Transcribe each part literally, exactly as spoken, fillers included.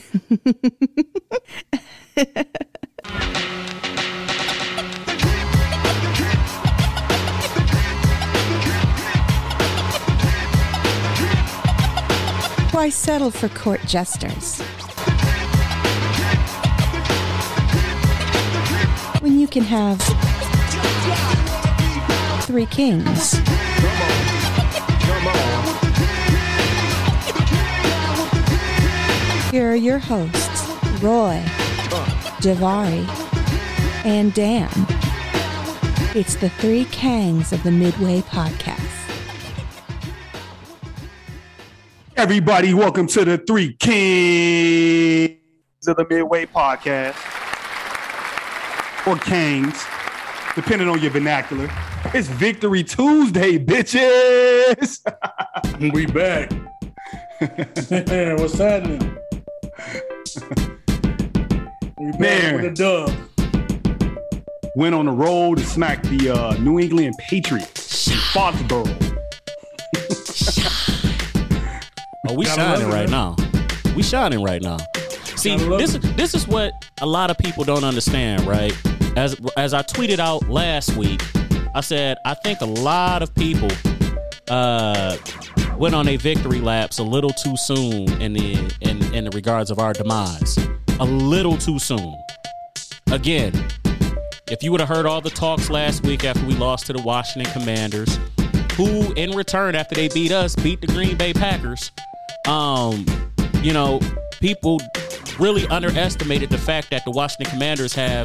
Why settle for court jesters when you can have three kings? Here are your hosts, Roy, Javari, and Dan. It's the Three Kangs of the Midway Podcast. Everybody, welcome to the Three Kings of the Midway Podcast. Or Kangs, depending on your vernacular. It's Victory Tuesday, bitches! We back. What's happening? We back Man. with a dub. Went on the road to smack the uh, New England Patriots in Foxborough. Oh, we Gotta shining love it, right man. now. We shining right now. See, Gotta love this it. this is what a lot of people don't understand, right? As as I tweeted out last week, I said I think a lot of people uh, went on a victory laps a little too soon in the in in the regards of our demise. A little too soon. Again, if you would have heard all the talks last week after we lost to the Washington Commanders, who in return after they beat us beat the Green Bay Packers. Um, you know, people really underestimated the fact that the Washington Commanders have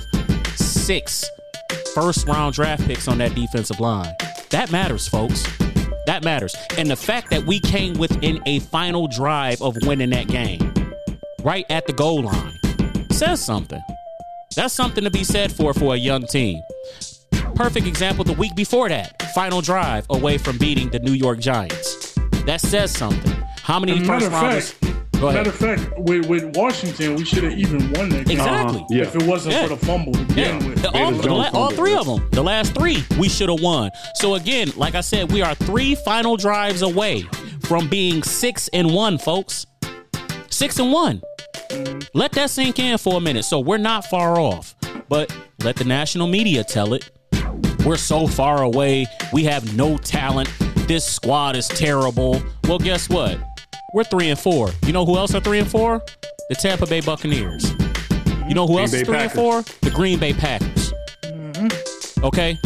six first round draft picks on that defensive line. That matters, folks. That matters. And the fact that we came within a final drive of winning that game, right at the goal line, says something. That's something to be said for for a young team. Perfect example the week before that, final drive away from beating the New York Giants. That says something. How many And first matter of rounders? fact, Go ahead. matter of fact, with, with Washington, we should have even won that game. Exactly. Uh-huh. Yeah. If it wasn't Yeah. for the fumble to begin Yeah, with. the- all, David the la- Jones all fumbled, three yeah. of them, the last three, we should have won. So again, like I said, we are three final drives away from being six and one, folks. Six and one. Let that sink in for a minute. So we're not far off, but let the national media tell it. We're so far away. We have no talent. This squad is terrible. Well, guess what? We're three and four. You know who else are three and four? The Tampa Bay Buccaneers. You know who Green else Bay is three Packers. and four? The Green Bay Packers. Okay.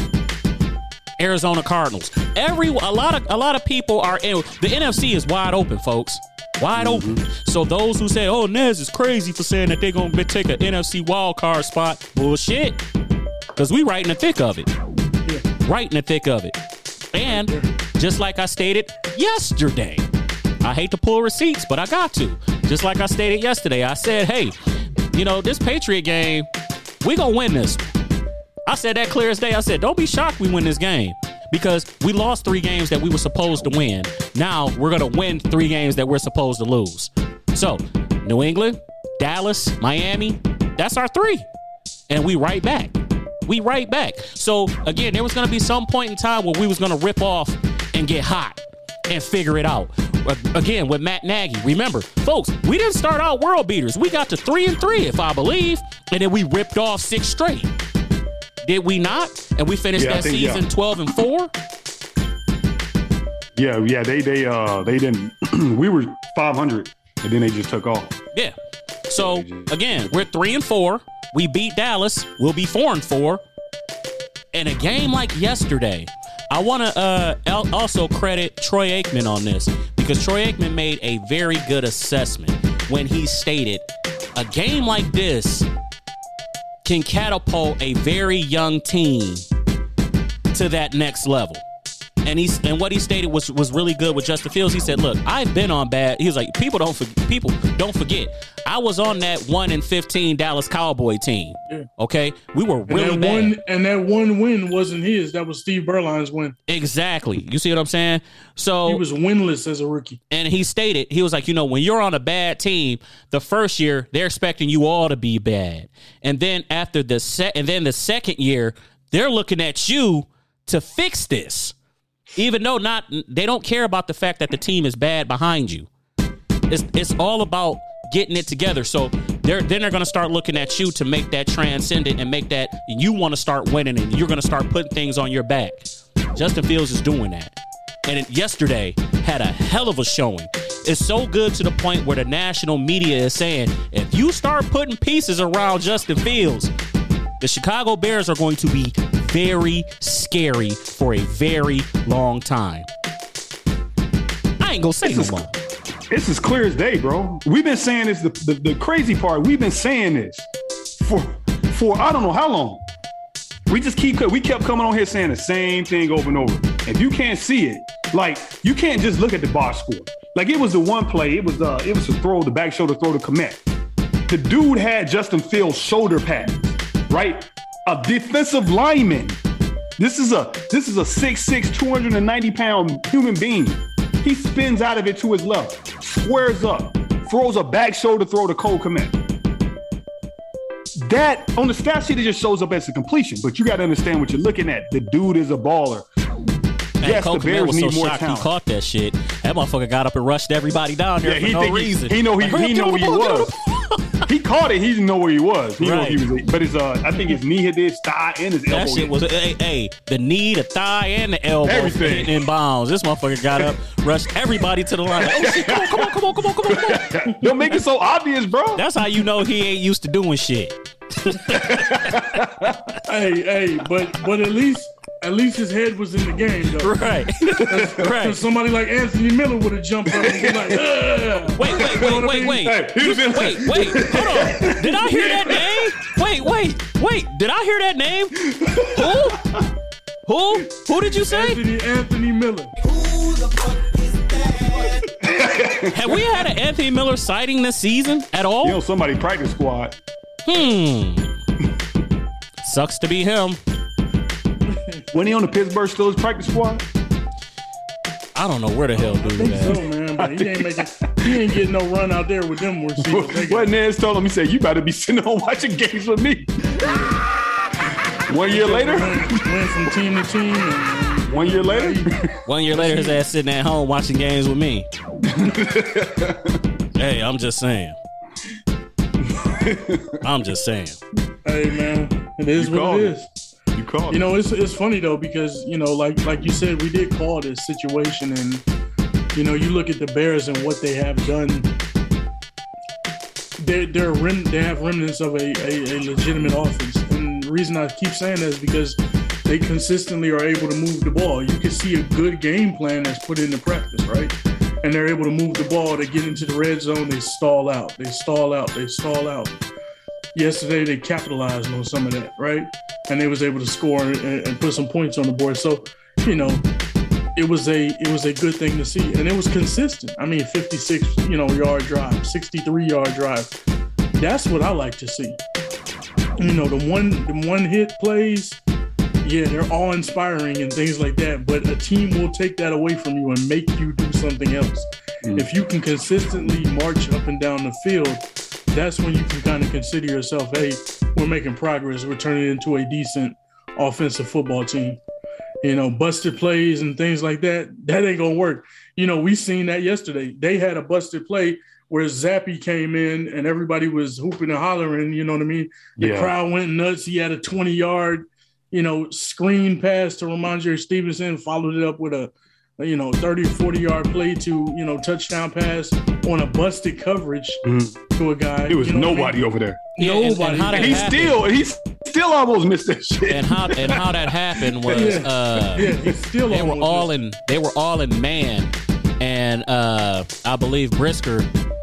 Arizona Cardinals. Every a lot of a lot of people are in. The N F C is wide open, folks. Wide open. So those who say, "Oh, Nez is crazy for saying that they're gonna take an N F C wild card spot," bullshit. Because we right in the thick of it. Right in the thick of it. And just like I stated yesterday, I hate to pull receipts, but I got to. Just like I stated yesterday, I said, hey, you know, this Patriot game, we gonna win this. I said that clear as day. I said, don't be shocked we win this game because we lost three games that we were supposed to win. Now we're gonna win three games that we're supposed to lose. So New England, Dallas, Miami, that's our three. And we right back. We right back. So again, there was going to be some point in time where we was going to rip off and get hot and figure it out. Again, with Matt Nagy. Remember, folks, we didn't start out world beaters. We got to three and three, if I believe, and then we ripped off six straight. Did we not? And we finished Yeah, I that think, season yeah. twelve and four. Yeah, yeah, they they uh they didn't. We were five hundred, and then they just took off. Yeah. So again, we're three and four. We beat Dallas. We'll be four and four. In a game like yesterday, I want to uh, al- also credit Troy Aikman on this because Troy Aikman made a very good assessment when he stated a game like this can catapult a very young team to that next level. And he's and what he stated was was really good with Justin Fields. He said, "Look, I've been on bad." He was like, "People don't for, people don't forget. I was on that one and fifteen Dallas Cowboy team. Yeah. Okay, we were really and that bad. one and that one win wasn't his. That was Steve Berline's win. Exactly. You see what I'm saying? So He was winless as a rookie. and he stated he was like, you know, when you're on a bad team, the first year they're expecting you all to be bad, and then after the set, and then the second year they're looking at you to fix this." Even though not, they don't care about the fact that the team is bad behind you. It's it's all about getting it together. So they're then they're going to start looking at you to make that transcendent and make that you want to start winning and you're going to start putting things on your back. Justin Fields is doing that. And it, yesterday had a hell of a showing. It's so good to the point where the national media is saying, if you start putting pieces around Justin Fields, the Chicago Bears are going to be very scary for a very long time. I ain't gonna say no more. It's as clear as day, bro. We've been saying this, the, the, the crazy part, we've been saying this for, for I don't know how long. We just keep, we kept coming on here saying the same thing over and over. If you can't see it, like, you can't just look at the box score. Like, it was the one play, it was uh, it was a throw, the back shoulder throw to Kmet. The dude had Justin Fields' shoulder pads, right? A defensive lineman. This is a this is a six six, two hundred ninety pound human being. He spins out of it to his left, squares up, throws a back shoulder throw to Cole Kmet. That, on the stat sheet, it just shows up as a completion, but you got to understand what you're looking at. The dude is a baller. Man, yes, Cole the Bears was need so more shocked talent. he caught that shit. That motherfucker got up and rushed everybody down there Yeah, for he no think reason. He, he know he, Like, he know where he was. He caught it. He didn't know where he was. He Right. know he was. But his uh, I think his knee hit his thigh and his elbow. That shit hit. was, hey, hey, the knee, the thigh, and the elbow Everything. hitting in bounds. This motherfucker got up, rushed everybody to the line. Like, oh, shit, come on, come on, come on, come on, come on, come on. Don't make it so obvious, bro. That's how you know he ain't used to doing shit. Hey, hey, but but at least at least his head was in the game, though. Right. Because Right. somebody like Anthony Miller would have jumped up and been like, "Ugh." Wait, wait, You know wait, what I wait, mean? wait. Hey, he was in- Wait, wait, hold on. Did I hear that name? Wait, wait, wait. Did I hear that name? Who? Who? Who did you say? Anthony Anthony Miller. Have we had an Anthony Miller sighting this season at all? You know, somebody practice squad. Hmm. Sucks to be him. When he on the Pittsburgh Steelers practice squad? I don't know where the hell I dude think is so, at. man. But he ain't making. He ain't getting no run out there with them receivers. They got- What Nance told him, he said, "You better be sitting home watching games with me." One year later, went, went from team to team. And, one year later, One year later, his ass sitting at home watching games with me. Hey, I'm just saying. I'm just saying. hey, man, it is You what called it it. is. you called You it. know, it's it's funny though because you know, like like you said, we did call this situation, and you know, you look at the Bears and what they have done. They're, they're rem- they have remnants of a, a, a legitimate offense, and the reason I keep saying that is because they consistently are able to move the ball. You can see a good game plan that's put into practice, right? And they're able to move the ball. They get into the red zone. They stall out. They stall out. They stall out. Yesterday, they capitalized on some of that, right? And they was able to score and, and put some points on the board. So, you know, it was a it was a good thing to see, and it was consistent. I mean, fifty-six, you know, yard drive, sixty-three yard drive. That's what I like to see. You know, the one the one hit plays, yeah, they're all inspiring and things like that. But a team will take that away from you and make you do something else. Mm. If you can consistently march up and down the field, that's when you can kind of consider yourself, hey, we're making progress. We're turning into a decent offensive football team. You know, busted plays and things like that, that ain't going to work. You know, we seen that yesterday. They had a busted play where Zappy came in and everybody was hooping and hollering, you know what I mean? The Yeah. crowd went nuts. He had a twenty-yard, you know, screen pass to Ramondre Stevenson, followed it up with a, you know, thirty, forty-yard play to, you know, touchdown pass on a busted coverage Mhm. to a guy. There was you know what I mean? nobody over there. Yeah, and- and Nobody. how that And he happened- still, he still almost missed that shit. and how and how that happened was Yeah. uh Yeah, he still they were almost all missed. in they were all in man, and uh I believe Brisker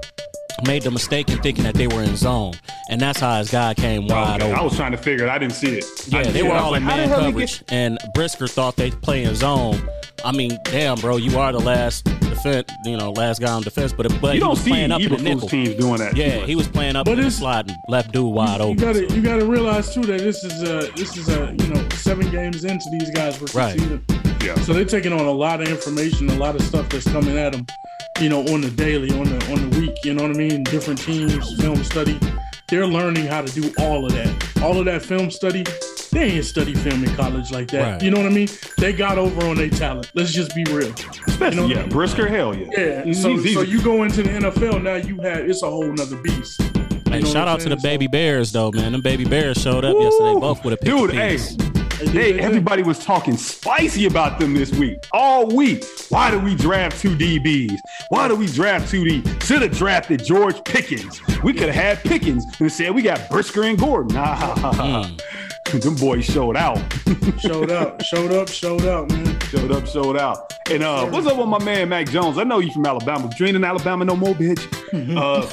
made the mistake in thinking that they were in zone, and that's how his guy came wide Okay, I open. was trying to figure it. I didn't see it. I Yeah, didn't they see it. were I was all like, in how the man hell he coverage, get- and Brisker thought they play in zone. I mean, damn, bro, you are the last defense, you know, last guy on defense, but, but You he don't was see playing up in the Eberflus nickel. teams doing that. Yeah, too much. he was playing up But in the it's- slot and left dude wide You open. gotta, so. you gotta realize too that this is a, this is a, you know, seven games into these guys rookie Right. season. Yeah. So they're taking on a lot of information, a lot of stuff that's coming at them, you know, on the daily, on the on the week. You know what I mean? Different teams, film study. They're learning how to do all of that. All of that film study they ain't study film in college like that. Right. You know what I mean? They got over on their talent. Let's just be real. Especially, you know yeah, I mean? Brisker, hell yeah. Yeah. He's, So, he's so easy. you go into the N F L now. You have it's a whole nother beast. You Hey, know shout what out I'm to the saying? Baby Bears though, man. Them Baby Bears showed up Woo! yesterday, both with a pick Dude, of hey, peas. So, they, they, they, they, everybody was talking spicy about them this week, all week. Why do we draft two D Bs? Why do we draft two D? Should have drafted George Pickens. We could have had Pickens and said we got Brisker and Gordon. Nah, Mm. them boys showed out. showed up, showed up, showed out, man. Showed up, showed out. And uh, what's up with my man Mac Jones? I know you from Alabama. But you ain't in Alabama no more, bitch. Uh,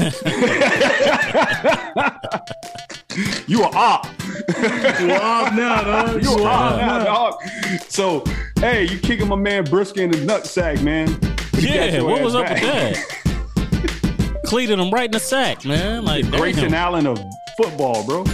you are op. You off now, dog. You You are off op now, now. dog. So, hey, you kicking my man Brisker in his nutsack, man. You got Yeah, your what ass was up back. with that? Cleated him right in the sack, man. Like Grayson damn. Allen of football, bro.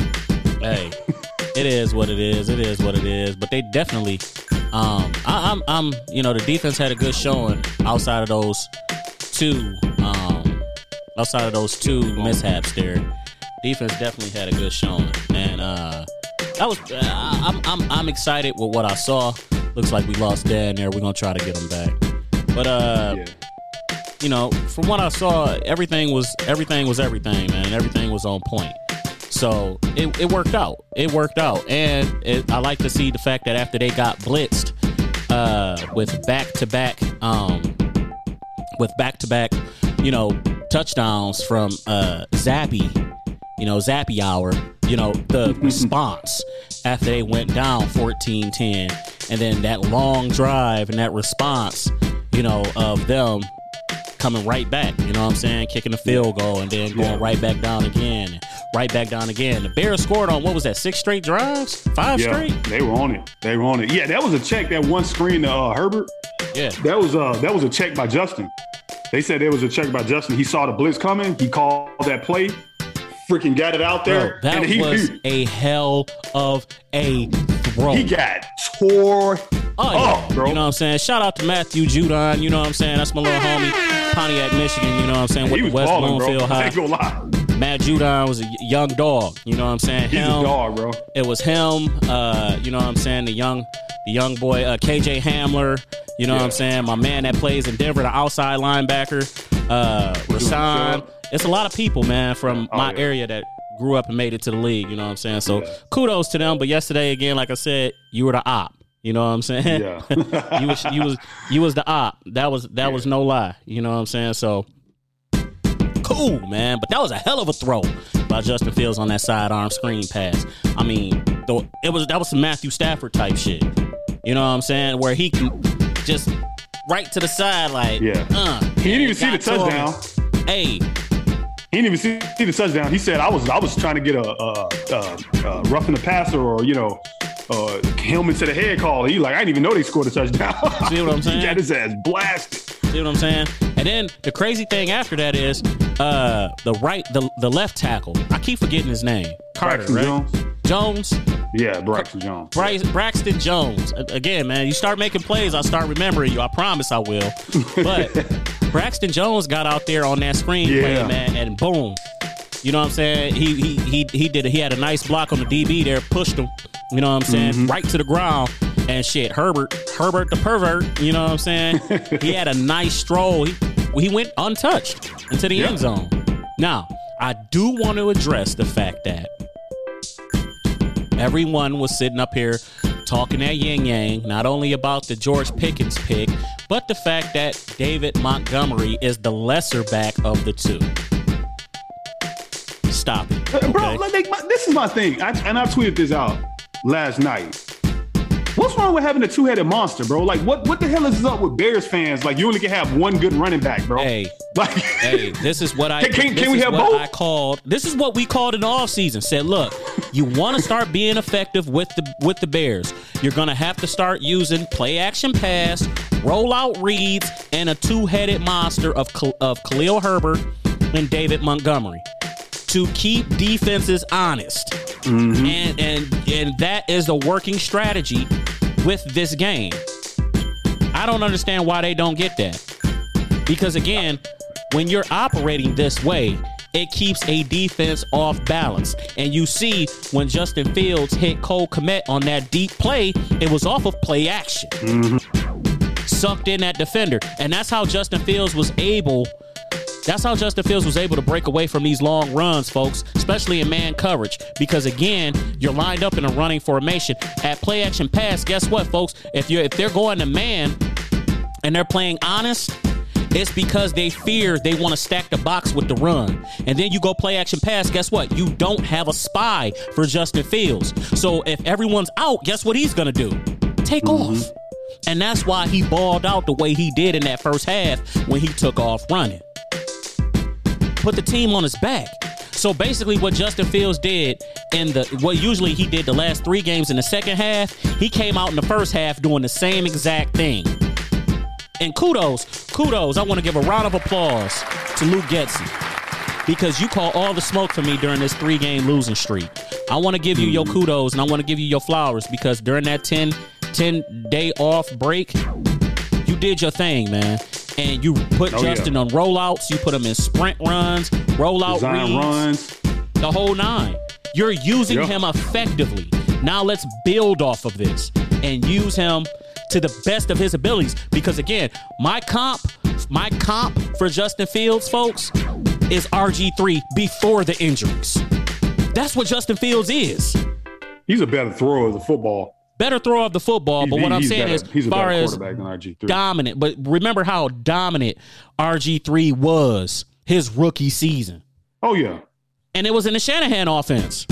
Hey, it is what it is. It is what it is. But they definitely, um, I, I'm, I'm, you know, the defense had a good showing outside of those two, um, outside of those two mishaps there. Defense definitely had a good showing, and uh, that was. Uh, I'm, I'm, I'm excited with what I saw. Looks like we lost Dan there. We're gonna try to get him back, but uh. Yeah. You know, from what I saw, everything was everything was everything, man. Everything was on point. So it, it worked out. It worked out, and it, I like to see the fact that after they got blitzed uh, with back to back, um, with back to back, you know, touchdowns from uh, Zappy, you know, Zappy hour. You know, the response after they went down fourteen ten, and then that long drive and that response, you know, of them coming right back, you know what I'm saying? Kicking the field goal and then going Yeah. right back down again, and right back down again. The Bears scored on, what was that, six straight drives? Five Yeah, straight? they were on it. They were on it. Yeah, that was a check. That one screen to uh, Herbert. Yeah. That was uh that was a check by Justin. They said there was a check by Justin. He saw the blitz coming. He called that play. Freaking got it out Bro, there. that and he, was he, a hell of a throw. he got tore Oh, yeah. up, bro. You know what I'm saying? Shout out to Matthew Judon, you know what I'm saying? That's my little homie. Pontiac, Michigan, you know what I'm saying? With he the was West balling, bro. Bloomfield I High. ain't gonna lie. Matt Judon was a y- young dog, you know what I'm saying? He's Him, a dog, bro. It was him, uh, you know what I'm saying, the young the young boy, uh, K J Hamler, you know Yeah. what I'm saying, my man that plays in Denver, the outside linebacker, uh, Rashawn. It's a lot of people, man, from Oh, my yeah. area that grew up and made it to the league, you know what I'm saying? So Yeah. kudos to them. But yesterday, again, like I said, you were the op. You know what I'm saying? Yeah. you was you was you was the op. That was that was no lie. You know what I'm saying? So cool, man. But that was a hell of a throw by Justin Fields on that sidearm screen pass. I mean, the, it was that was some Matthew Stafford type shit. You know what I'm saying? Where he can just right to the side, like, Yeah. uh, He didn't even see the got to him. touchdown. Hey, He didn't even see, see the touchdown. He said, "I was I was trying to get a, a, a, a roughing the passer or you know, uh, helmet to the head call." He like, I didn't even know they scored a touchdown. See what I'm saying? He got his ass blasted. see what I'm saying? And then the crazy thing after that is uh, the right, the the left tackle. I keep forgetting his name. Carter, Braxton right? Jones. Jones. Yeah, Braxton Jones. Bryce, Braxton Jones. A- Again, man, you start making plays, I'll start remembering you. I promise I will. But Braxton Jones got out there on that screenplay, Yeah. man, and boom. You know what I'm saying? He he he he did. He had a nice block on the D B there, pushed him. You know what I'm saying? Mm-hmm. Right to the ground. And shit, Herbert, Herbert the pervert. You know what I'm saying? He had a nice stroll. He he went untouched into the Yeah. end zone. Now, I do want to address the fact that everyone was sitting up here talking that yin yang, not only about the George Pickens pick, but the fact that David Montgomery is the lesser back of the two. Stop it. Uh, Bro, okay? like, like, my, this is my thing. I, and I tweeted this out last night. What's wrong with having a two-headed monster, bro? Like, what, what the hell is up with Bears fans? Like, you only can have one good running back, bro. Hey, Like, hey, this is what I Can- can- this can we is have what both? I called. This is what we called in the offseason. Said, look, you want to start being effective with the with the Bears. You're gonna have to start using play action pass, roll out reads, and a two-headed monster of Khal- of Khalil Herbert and David Montgomery to keep defenses honest. Mm-hmm. And and and that is the working strategy with this game. I don't understand why they don't get that. Because again, when you're operating this way, it keeps a defense off balance. And you see when Justin Fields hit Cole Kmet on that deep play, it was off of play action. Mm-hmm. Sucked in that defender. And that's how Justin Fields was able That's how Justin Fields was able to break away from these long runs, folks, especially in man coverage. Because again, you're lined up in a running formation. At play action pass, guess what, folks? If you if they're going to man and they're playing honest, it's because they fear they want to stack the box with the run. And then you go play action pass, guess what? You don't have a spy for Justin Fields. So if everyone's out, guess what he's going to do? Take mm-hmm. off. And that's why he balled out the way he did in that first half when he took off running. Put the team on his back. So basically what Justin Fields did in the what usually he did the last three games in the second half, he came out in the first half doing the same exact thing. And kudos, kudos, I want to give a round of applause to Luke Getsy, because you call all the smoke for me during this three-game losing streak. I want to give you your kudos and I want to give you your flowers, because during that ten, ten-day off break, you did your thing, man. And you put oh, Justin yeah. on rollouts. You put him in sprint runs, rollout Design reads, runs, the whole nine. You're using yep. him effectively. Now let's build off of this and use him to the best of his abilities. Because again, my comp, my comp for Justin Fields, folks, is R G three before the injuries. That's what Justin Fields is. He's a better thrower of the football. Better thrower of the football, he's, but what I'm saying better, is, he's a far better as quarterback than R G three. Dominant. But remember how dominant R G three was his rookie season. Oh yeah, and it was in the Shanahan offense.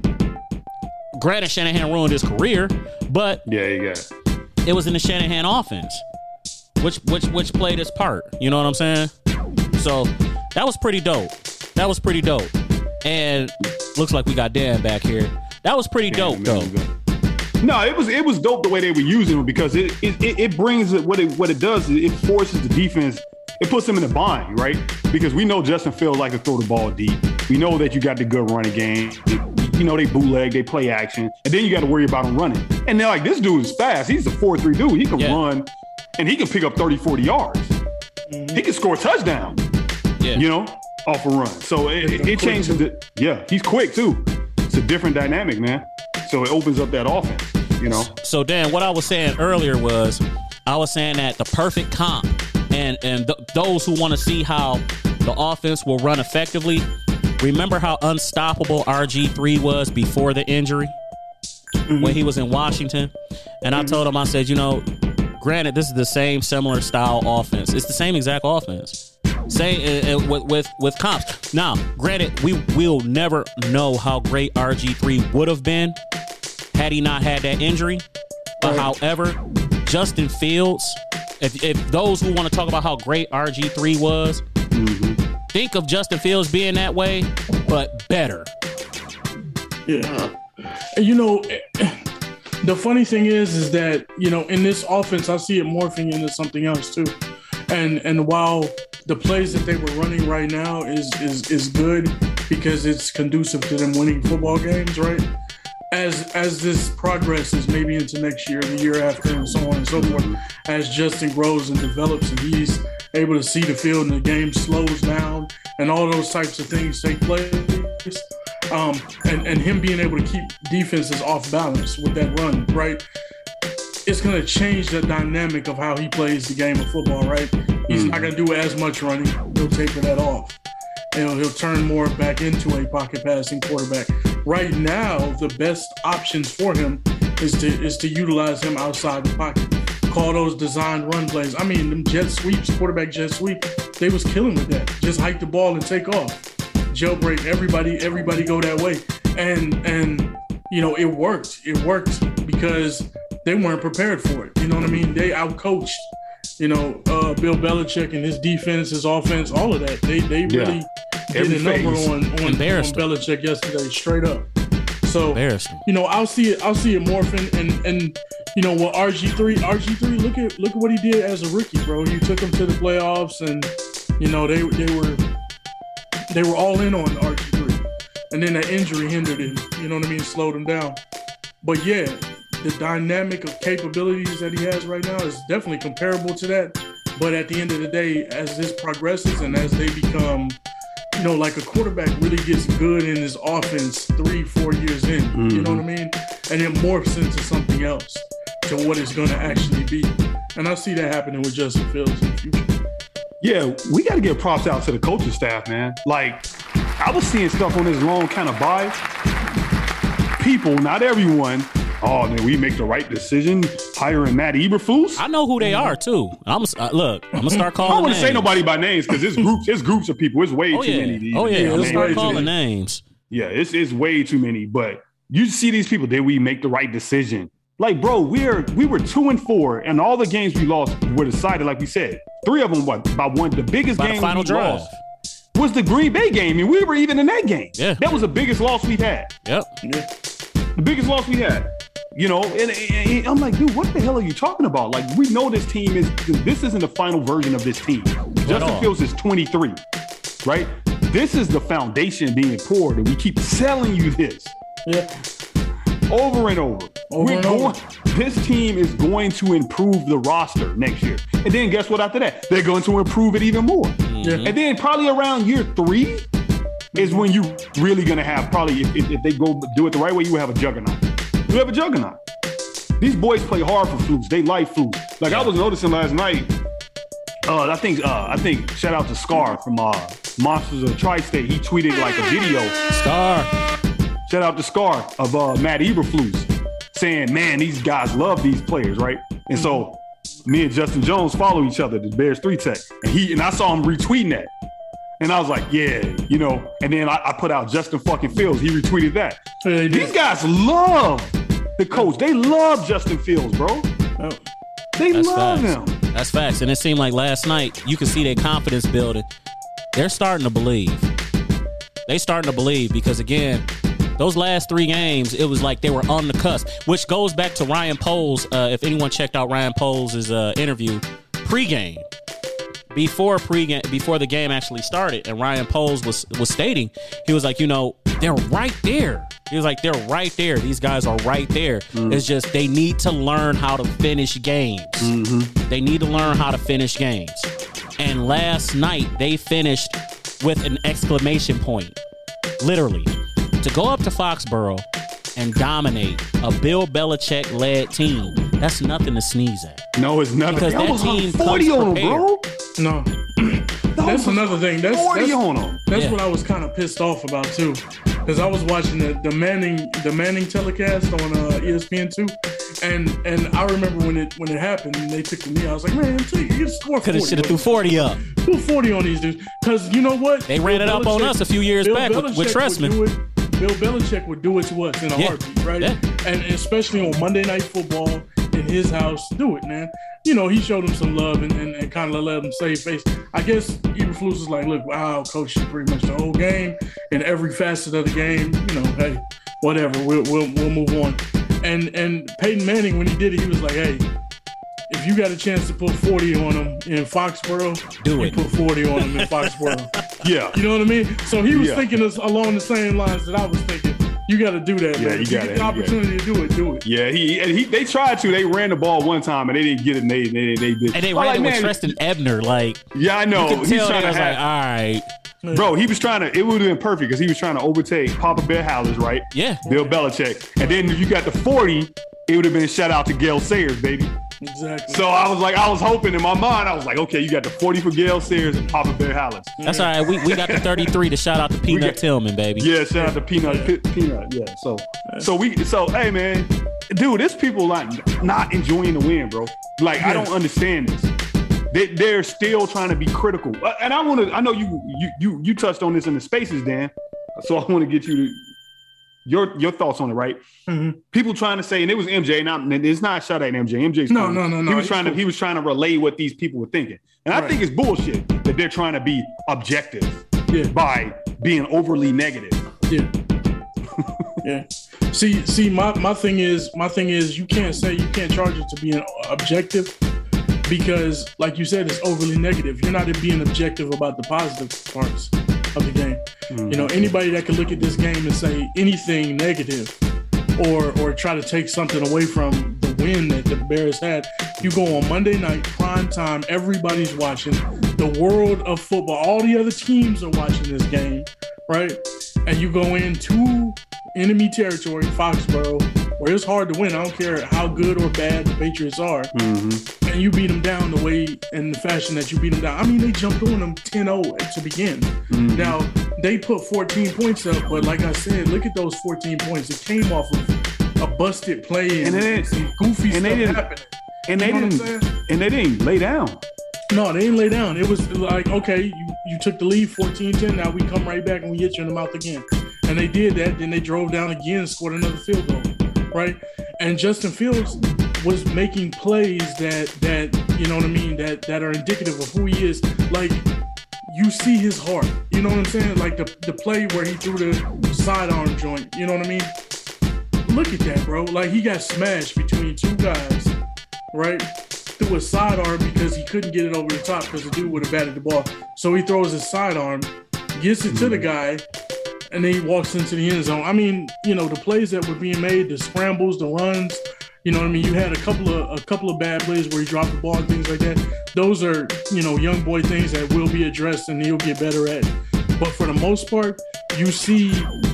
Granted, Shanahan ruined his career, but yeah, you got it. It was in the Shanahan offense, which which which played its part. You know what I'm saying? So that was pretty dope. That was pretty dope. And looks like we got Dan back here. That was pretty dope, though. No, it was it was dope the way they were using it, because it it, it brings it what it what it does is it forces the defense. It puts them in a bind, right? Because we know Justin Fields like to throw the ball deep. We know that you got the good running game. You know, they bootleg, they play action, and then you got to worry about them running. And they're like, this dude is fast. He's a four three dude. He can yeah. run, and he can pick up thirty, forty yards. Mm-hmm. He can score a touchdown, yeah. you know, off a run. So it, it, it changes the – yeah, he's quick too. It's a different dynamic, man. So it opens up that offense, you know. So, Dan, what I was saying earlier was I was saying that the perfect comp and, and th- those who want to see how the offense will run effectively, remember how unstoppable R G three was before the injury mm-hmm. when he was in Washington? And mm-hmm. I told him, I said, you know, granted, this is the same similar style offense. It's the same exact offense. Same uh, uh, with, with with comps. Now, granted, we will never know how great R G three would have been had he not had that injury. But right. however, Justin Fields, if, if those who want to talk about how great R G three was, mm-hmm. think of Justin Fields being that way, but better. Yeah. You know, the funny thing is, is that, you know, in this offense, I see it morphing into something else too. And and while the plays that they were running right now is is is good because it's conducive to them winning football games, right? As as this progresses, maybe into next year, the year after, and so on and so forth, as Justin grows and develops and he's able to see the field and the game slows down and all those types of things take place, um, and, and him being able to keep defenses off balance with that run, right? It's going to change the dynamic of how he plays the game of football, right? He's mm. not going to do as much running. He'll taper that off. And he'll, he'll turn more back into a pocket passing quarterback. Right now, the best options for him is to is to utilize him outside the pocket. Call those designed run plays. I mean, them jet sweeps, quarterback jet sweep, they was killing with that. Just hike the ball and take off. Jailbreak, everybody, everybody go that way. And, and you know, it worked. It worked because they weren't prepared for it. You know what I mean? They outcoached, you know, uh, Bill Belichick and his defense, his offense, all of that. They they yeah. really did a number on, on, on Belichick yesterday, straight up. So, you know, I'll see it. I'll see it morphing, and and you know, what R G three, R G three, look at look at what he did as a rookie, bro. You took him to the playoffs, and you know they they were they were all in on R G three, and then that injury hindered him. You know what I mean? Slowed him down. But yeah. The dynamic of capabilities that he has right now is definitely comparable to that. But at the end of the day, as this progresses and as they become you know, like a quarterback really gets good in his offense three, four years in. Mm-hmm. You know what I mean? And it morphs into something else to what it's going to actually be. And I see that happening with Justin Fields in the future. Yeah, we got to give props out to the coaching staff, man. Like, I was seeing stuff on this long kind of buy. People, not everyone. Oh, man, we make the right decision hiring Matt Eberflus. I know who they are too. I'm uh, look. I'm gonna start calling. I don't want to say nobody by names because it's groups. It's groups of people. It's way oh, too yeah. many. Oh yeah, let's start way calling names. Yeah, it's it's way too many. But you see these people. Did we make the right decision? Like, bro, we're we were two and four, and all the games we lost were decided. Like we said, three of them what by one. The biggest by game the final we drive. lost was the Green Bay game, and we were even in that game. Yeah, that was the biggest loss we've had. Yep, yeah. The biggest loss we had. You know, and, and I'm like, dude, what the hell are you talking about? Like, we know this team is, this isn't the final version of this team. Justin Fields is twenty-three, right? This is the foundation being poured, and we keep telling you this. Yeah. Over and over. over We're and going, over. This team is going to improve the roster next year. And then guess what after that? They're going to improve it even more. Mm-hmm. And then probably around year three is when you really going to have probably, if, if, if they go do it the right way, you have a juggernaut. You have a juggernaut. These boys play hard for Flus. They like Flus. Like I was noticing last night. Uh, I think. Uh, I think. Shout out to Scar from uh, Monsters of Tri-State. He tweeted like a video. Scar. Shout out to Scar of uh, Matt Eberflus saying, "Man, these guys love these players, right?" And so me and Justin Jones follow each other. The Bears three tech, and he and I saw him retweeting that. And I was like, yeah, you know, and then I, I put out Justin fucking Fields. He retweeted that. Yeah, these guys love the coach. They love Justin Fields, bro. Oh. They That's love facts. him. That's facts. And it seemed like last night, you could see their confidence building. They're starting to believe. They starting to believe because, again, those last three games, it was like they were on the cusp, which goes back to Ryan Poles. Uh, if anyone checked out Ryan Poles' uh, interview pregame, before pregame, before the game actually started, and Ryan Poles was was stating, he was like, you know, they're right there. He was like, they're right there. These guys are right there. Mm. It's just they need to learn how to finish games. Mm-hmm. They need to learn how to finish games. And last night, they finished with an exclamation point. Literally. To go up to Foxborough and dominate a Bill Belichick-led team, that's nothing to sneeze at. No, it's nothing. Because that, that team forty on them, bro. No. That's another thing. That's forty that's, on them. That's Yeah. what I was kind of pissed off about too, because I was watching the, the Manning the Manning telecast on uh, E S P N two, and and I remember when it when it happened and they took the knee, I was like, man, take, you score Could have forty. should have threw forty up. Threw forty on these dudes, because you know what? They ran it up on us a few years Bill back with, with Belichick would Trestman. do it- Bill Belichick would do it to us in a Yeah. heartbeat, right? Yeah. And especially on Monday Night Football in his house, do it, man. You know, he showed him some love and, and, and kind of let him save face. I guess Eberflus was like, look, wow, coach, pretty much the whole game in every facet of the game. You know, hey, whatever, we'll we'll, we'll move on. And and Peyton Manning, when he did it, he was like, hey, if you got a chance to put forty on him in Foxborough, Do you it. put forty on him in Foxborough. Yeah. You know what I mean? So he was Yeah. thinking us along the same lines that I was thinking. You got to do that, Yeah, man. you If gotta- get you the opportunity to do it, do it. Yeah, he and he they tried to. They ran the ball one time and they didn't get it. And they they they did. And they Well, ran like, it with man, Treston Ebner. Like, Yeah, I know. you could He's tell trying they to was have, like, all right. bro. He was trying to. It would have been perfect because he was trying to overtake Papa Bear Howlers, right? Yeah. Bill Belichick, and then if you got the forty, it would have been a shout out to Gale Sayers, baby. Exactly. So I was like, I was hoping in my mind, I was like, okay, you got the forty for Gale Sayers and Papa Bear Howlers. That's all right. We, we got the thirty-three to shout out to Peanut got- Tillman, baby. Yeah, shout out to Peanut, Pe- Peanut. Yeah. So, so we, so hey, man, dude, this people like not enjoying the win, bro. Like I don't understand this. They, they're still trying to be critical, Uh, and I want to. I know you, you, you, you touched on this in the spaces, Dan. So I want to get you to, your your thoughts on it, right? Mm-hmm. People trying to say, and it was M J, not it's not a shot at M J. M J's No, cool. no, no, no, He was he's trying to cool. he was trying to relay what these people were thinking, and I Right. think it's bullshit that they're trying to be objective Yeah. by being overly negative. Yeah. Yeah. See, see, my, my thing is, my thing is, you can't say you can't charge it to being objective because, like you said, it's overly negative. You're not being objective about the positive parts of the game. Mm-hmm. You know, anybody that can look at this game and say anything negative or or try to take something away from the win that the Bears had, you go on Monday night, prime time, everybody's watching. The the world of football. All the other teams are watching this game, right? And you go into enemy territory, Foxborough, where it's hard to win. I don't care how good or bad the Patriots are. Mm-hmm. And you beat them down the way and the fashion that you beat them down. I mean, they jumped on them ten oh to begin. Mm-hmm. Now, they put fourteen points up, but like I said, look at those fourteen points. It came off of a busted play and, and, and some goofy and stuff happening. And they, didn't, and they didn't lay down. No, they didn't lay down. It was like, okay, you, you took the lead fourteen ten. Now we come right back and we hit you in the mouth again. And they did that. Then they drove down again and scored another field goal, right? And Justin Fields was making plays that, that you know what I mean, that, that are indicative of who he is. Like, you see his heart. You know what I'm saying? Like the, the play where he threw the sidearm joint. You know what I mean? Look at that, bro. Like, he got smashed between two guys, right? Threw a sidearm because he couldn't get it over the top because the dude would have batted the ball. So he throws his sidearm, gets it to the guy, and then he walks into the end zone. I mean, you know, the plays that were being made, the scrambles, the runs, you know what I mean? You had a couple of a couple of bad plays where he dropped the ball and things like that. Those are, you know, young boy things that will be addressed and he'll get better at. But for the most part, you see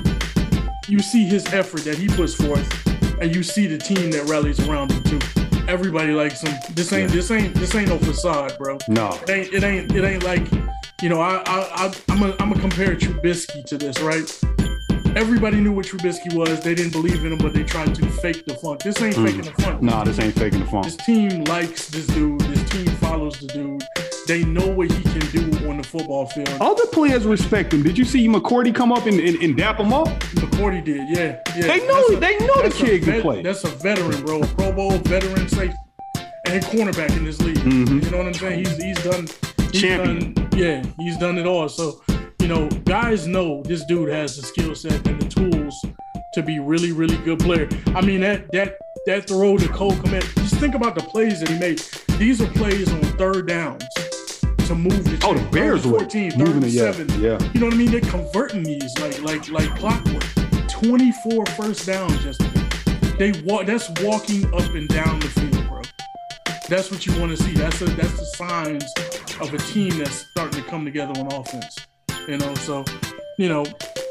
you see his effort that he puts forth, and you see the team that rallies around him too. Everybody likes him. This ain't yeah. this ain't this ain't no facade, bro. No, it ain't it ain't it ain't like, you know, I I, I I'm gonna I'm gonna compare Trubisky to this, right? Everybody knew what Trubisky was. They didn't believe in him, but they tried to fake the funk. This ain't mm. faking the funk. No, nah, this ain't faking the funk. This team likes this dude. This team follows the dude. They know what he can do on the football field. All the players respect him. Did you see McCourty come up and, and, and dap him up? McCourty did, yeah. yeah. They know a, they know the kid vet, can play. That's a veteran, bro. A Pro Bowl veteran safety and cornerback in this league. Mm-hmm. You know what I'm saying? He's he's done. He's Champion. Done, yeah, he's done it all. So, you know, guys know this dude has the skill set and the tools to be really, really good player. I mean, that that that throw to Cole Kmet, just think about the plays that he made. These are plays on third downs to move the oh, the Bears were moving it, yeah. yeah. You know what I mean? They're converting these like like like clockwork. twenty-four first downs yesterday. They walk. That's walking up and down the field, bro. That's what you want to see. That's a, that's the signs of a team that's starting to come together on offense. You know, so you know,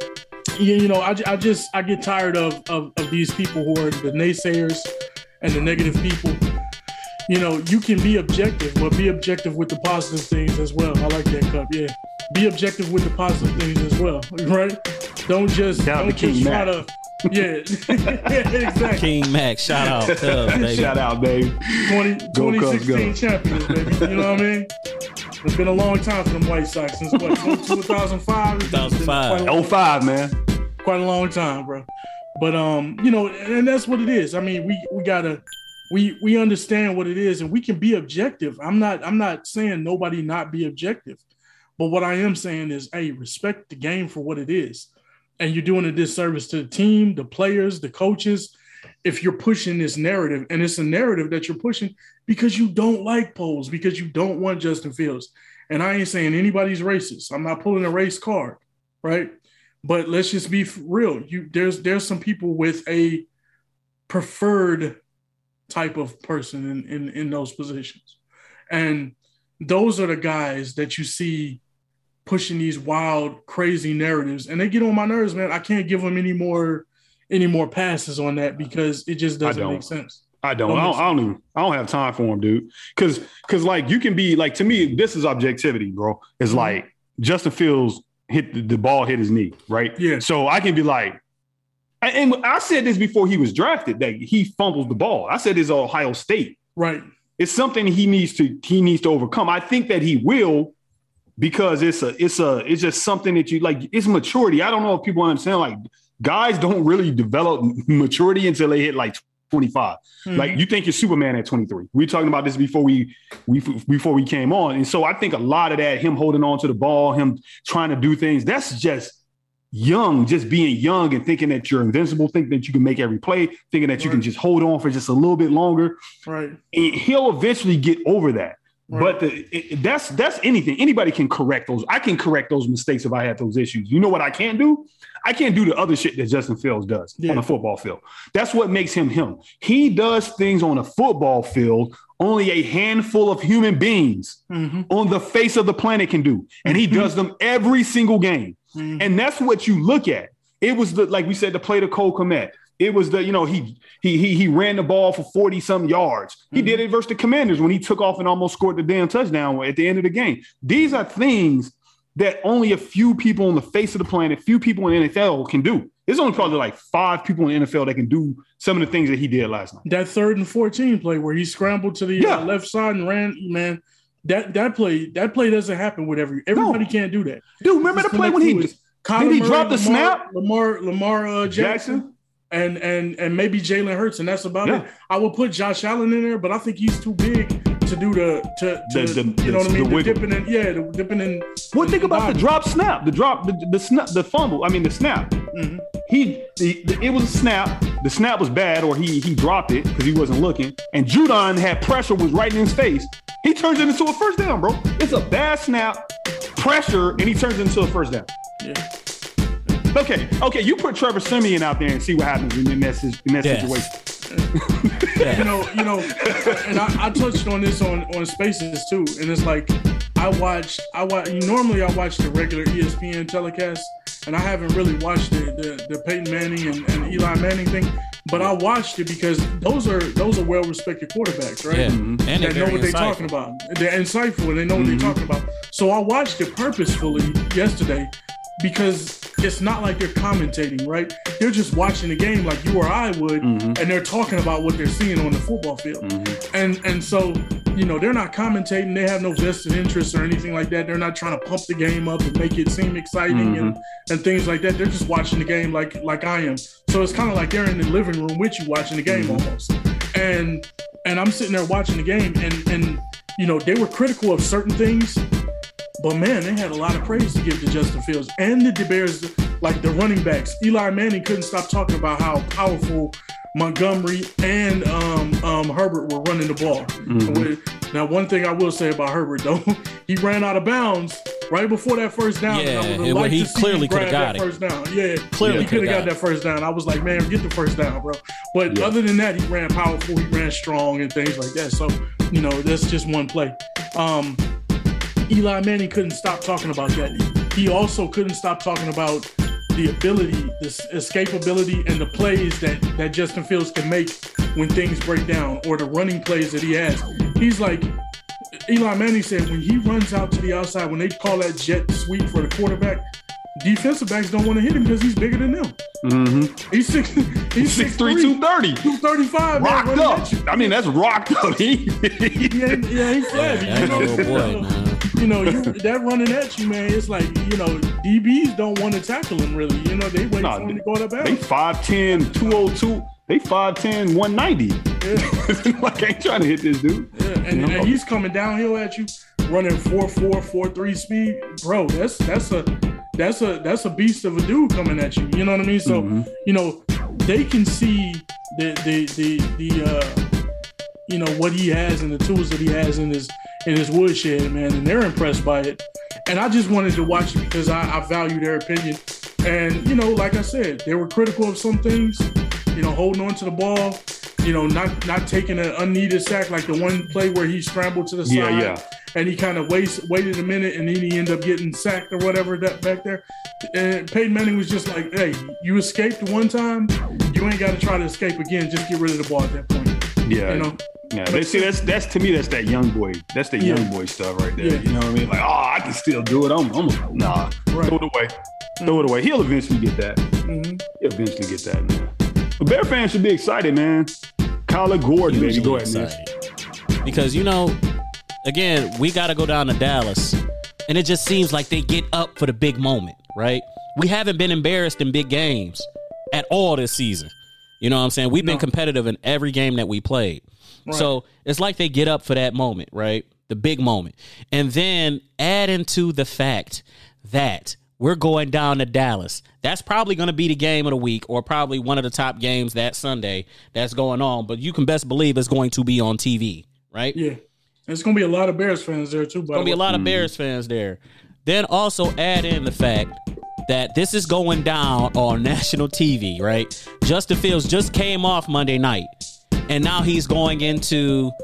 you, you know, I, I just I get tired of, of of these people who are the naysayers and the negative people. You know, you can be objective, but be objective with the positive things as well. I like that, Cup. Yeah, be objective with the positive things as well, right? Don't just Down don't just try to. Yeah, exactly. King Max, shout out, Cubs, baby. Shout out, baby. twenty, go, twenty sixteen Cubs, champions, baby. You know what I mean? It's been a long time for them White Sox since what, two thousand five? two thousand five. oh five, man. Quite a long time, bro. But um, you know, and that's what it is. I mean, we we gotta we we understand what it is, and we can be objective. I'm not I'm not saying nobody not be objective, but what I am saying is, hey, respect the game for what it is. And you're doing a disservice to the team, the players, the coaches, if you're pushing this narrative. And it's a narrative that you're pushing because you don't like Poles, because you don't want Justin Fields. And I ain't saying anybody's racist. I'm not pulling a race card, right? But let's just be real. You there's there's some people with a preferred type of person in, in, in those positions. And those are the guys that you see pushing these wild, crazy narratives, and they get on my nerves, man. I can't give them any more, any more passes on that because it just doesn't make sense. I don't. I don't, I don't even. I don't have time for them, dude. Because, because, like, you can be like, to me, this is objectivity, bro. It's mm-hmm. like Justin Fields hit the, the ball, hit his knee, right? Yeah. So I can be like, and, and I said this before he was drafted that he fumbles the ball. I said this at Ohio State, right? It's something he needs to he needs to overcome. I think that he will. Because it's a, it's a, it's just something that you like. It's maturity. I don't know if people understand. Like, guys don't really develop maturity until they hit like twenty-five. Mm-hmm. Like, you think you're Superman at twenty-three. We were talking about this before we, we, before we came on, and so I think a lot of that, him holding on to the ball, him trying to do things, that's just young, just being young and thinking that you're invincible, thinking that you can make every play, thinking that you right. can just hold on for just a little bit longer. Right. And he'll eventually get over that. Right. But the, it, that's that's anything. Anybody can correct those. I can correct those mistakes if I have those issues. You know what I can't do? I can't do the other shit that Justin Fields does yeah. on a football field. That's what makes him him. He does things on a football field only a handful of human beings mm-hmm. on the face of the planet can do. And he mm-hmm. does them every single game. Mm-hmm. And that's what you look at. It was the, like we said, the play to Cole Kmet. It was the, you know, he he he he ran the ball for forty some yards. He mm-hmm. did it versus the Commanders when he took off and almost scored the damn touchdown at the end of the game. These are things that only a few people on the face of the planet, few people in the N F L can do. There's only probably like five people in the N F L that can do some of the things that he did last night. That third and fourteen play where he scrambled to the yeah. uh, left side and ran, man, that that play that play doesn't happen with every everybody. No. Can't do that. Dude, remember Just the play when he did he drop the Lamar, snap? Lamar Lamar uh, Jackson. Jackson. And and and maybe Jalen Hurts, and that's about yeah. it. I would put Josh Allen in there, but I think he's too big to do the to, to the, the, you know what I mean. The, the dipping in, yeah, the dipping in. Well, think about body. the drop snap, the drop, the the, snap, the fumble. I mean, the snap. Mm-hmm. He, the, the, it was a snap. The snap was bad, or he he dropped it because he wasn't looking. And Judon had pressure, was right in his face. He turns it into a first down, bro. It's a bad snap, pressure, and he turns it into a first down. Yeah. Okay, okay, you put Trevor Siemian out there and see what happens in, in that, in that yes. situation. Yeah. You know, you know, and I, I touched on this on, on Spaces too, and it's like I watch, I watch. Normally, I watch the regular E S P N telecast, and I haven't really watched the the, the Peyton Manning and, and Eli Manning thing, but I watched it because those are those are well respected quarterbacks, right? Yeah, mm-hmm. and they know what they're talking about. They're insightful and they know mm-hmm. what they're talking about. So I watched it purposefully yesterday. Because it's not like they're commentating, right? They're just watching the game like you or I would, mm-hmm. and they're talking about what they're seeing on the football field. Mm-hmm. And and so, you know, they're not commentating. They have no vested interest or anything like that. They're not trying to pump the game up and make it seem exciting mm-hmm. and, and things like that. They're just watching the game like like I am. So it's kind of like they're in the living room with you watching the game mm-hmm. almost. And and I'm sitting there watching the game, and and you know, they were critical of certain things. But, man, they had a lot of praise to give to Justin Fields and the Bears, like the running backs. Eli Manning couldn't stop talking about how powerful Montgomery and um, um, Herbert were running the ball. Mm-hmm. Now, one thing I will say about Herbert, though, he ran out of bounds right before that first down. Yeah, and I would like he to clearly could have got that it. First down. Yeah, clearly he could have got, got that first down. I was like, man, get the first down, bro. But yeah. other than that, he ran powerful, he ran strong and things like that. So, you know, that's just one play. Um Eli Manning couldn't stop talking about that. He also couldn't stop talking about the ability, the escapability, and the plays that, that Justin Fields can make when things break down, or the running plays that he has. He's like, Eli Manning said, when he runs out to the outside, when they call that jet sweep for the quarterback, defensive backs don't want to hit him because he's bigger than them. Mm-hmm. He's six. He's six three, two thirty, two thirty five. Rocked man, up. I mean, that's rocked up. He, yeah, yeah, he's flabby. Yeah, you know, little boy, man. You know, you, that running at you, man. It's like, you know, D Bs don't want to tackle him really. You know, they wait nah, for him to go to bounds. They five ten, two oh two. They five ten, one ninety. Yeah. Like, I ain't trying to hit this dude. Yeah, and, you know? and he's coming downhill at you, running four four, four three speed, bro. That's that's a. That's a that's a beast of a dude coming at you. You know what I mean? So, mm-hmm. you know, they can see the the the the uh, you know, what he has and the tools that he has in his in his woodshed, man, and they're impressed by it. And I just wanted to watch it because I, I value their opinion. And you know, like I said, they were critical of some things. You know, holding on to the ball. You know, not not taking an unneeded sack like the one play where he scrambled to the side. Yeah, yeah. And he kind of waste, waited a minute, and then he ended up getting sacked or whatever that back there. And Peyton Manning was just like, hey, you escaped one time, you ain't got to try to escape again. Just get rid of the ball at that point. Yeah. You know? Yeah, they see that's that's to me that's that young boy that's the yeah. young boy stuff right there. Yeah. You know what I mean? Like, oh, I can still do it. I'm, I'm a, nah, right. throw it away, mm-hmm. throw it away. He'll eventually get that. Mm-hmm. He'll eventually get that, man. But Bear fans should be excited, man. Kyler Gordon, baby, go ahead, man. Because you know, again, we got to go down to Dallas, and it just seems like they get up for the big moment, right? We haven't been embarrassed in big games at all this season. You know what I'm saying? We've no. been competitive in every game that we played. Right. So it's like they get up for that moment, right? The big moment. And then add into the fact that we're going down to Dallas. That's probably going to be the game of the week, or probably one of the top games that Sunday that's going on. But you can best believe it's going to be on T V, right? Yeah. There's going to be a lot of Bears fans there, too. There's going to be a lot of Bears fans there. Then also add in the fact that this is going down on national T V, right? Justin Fields just came off Monday night, and now he's going into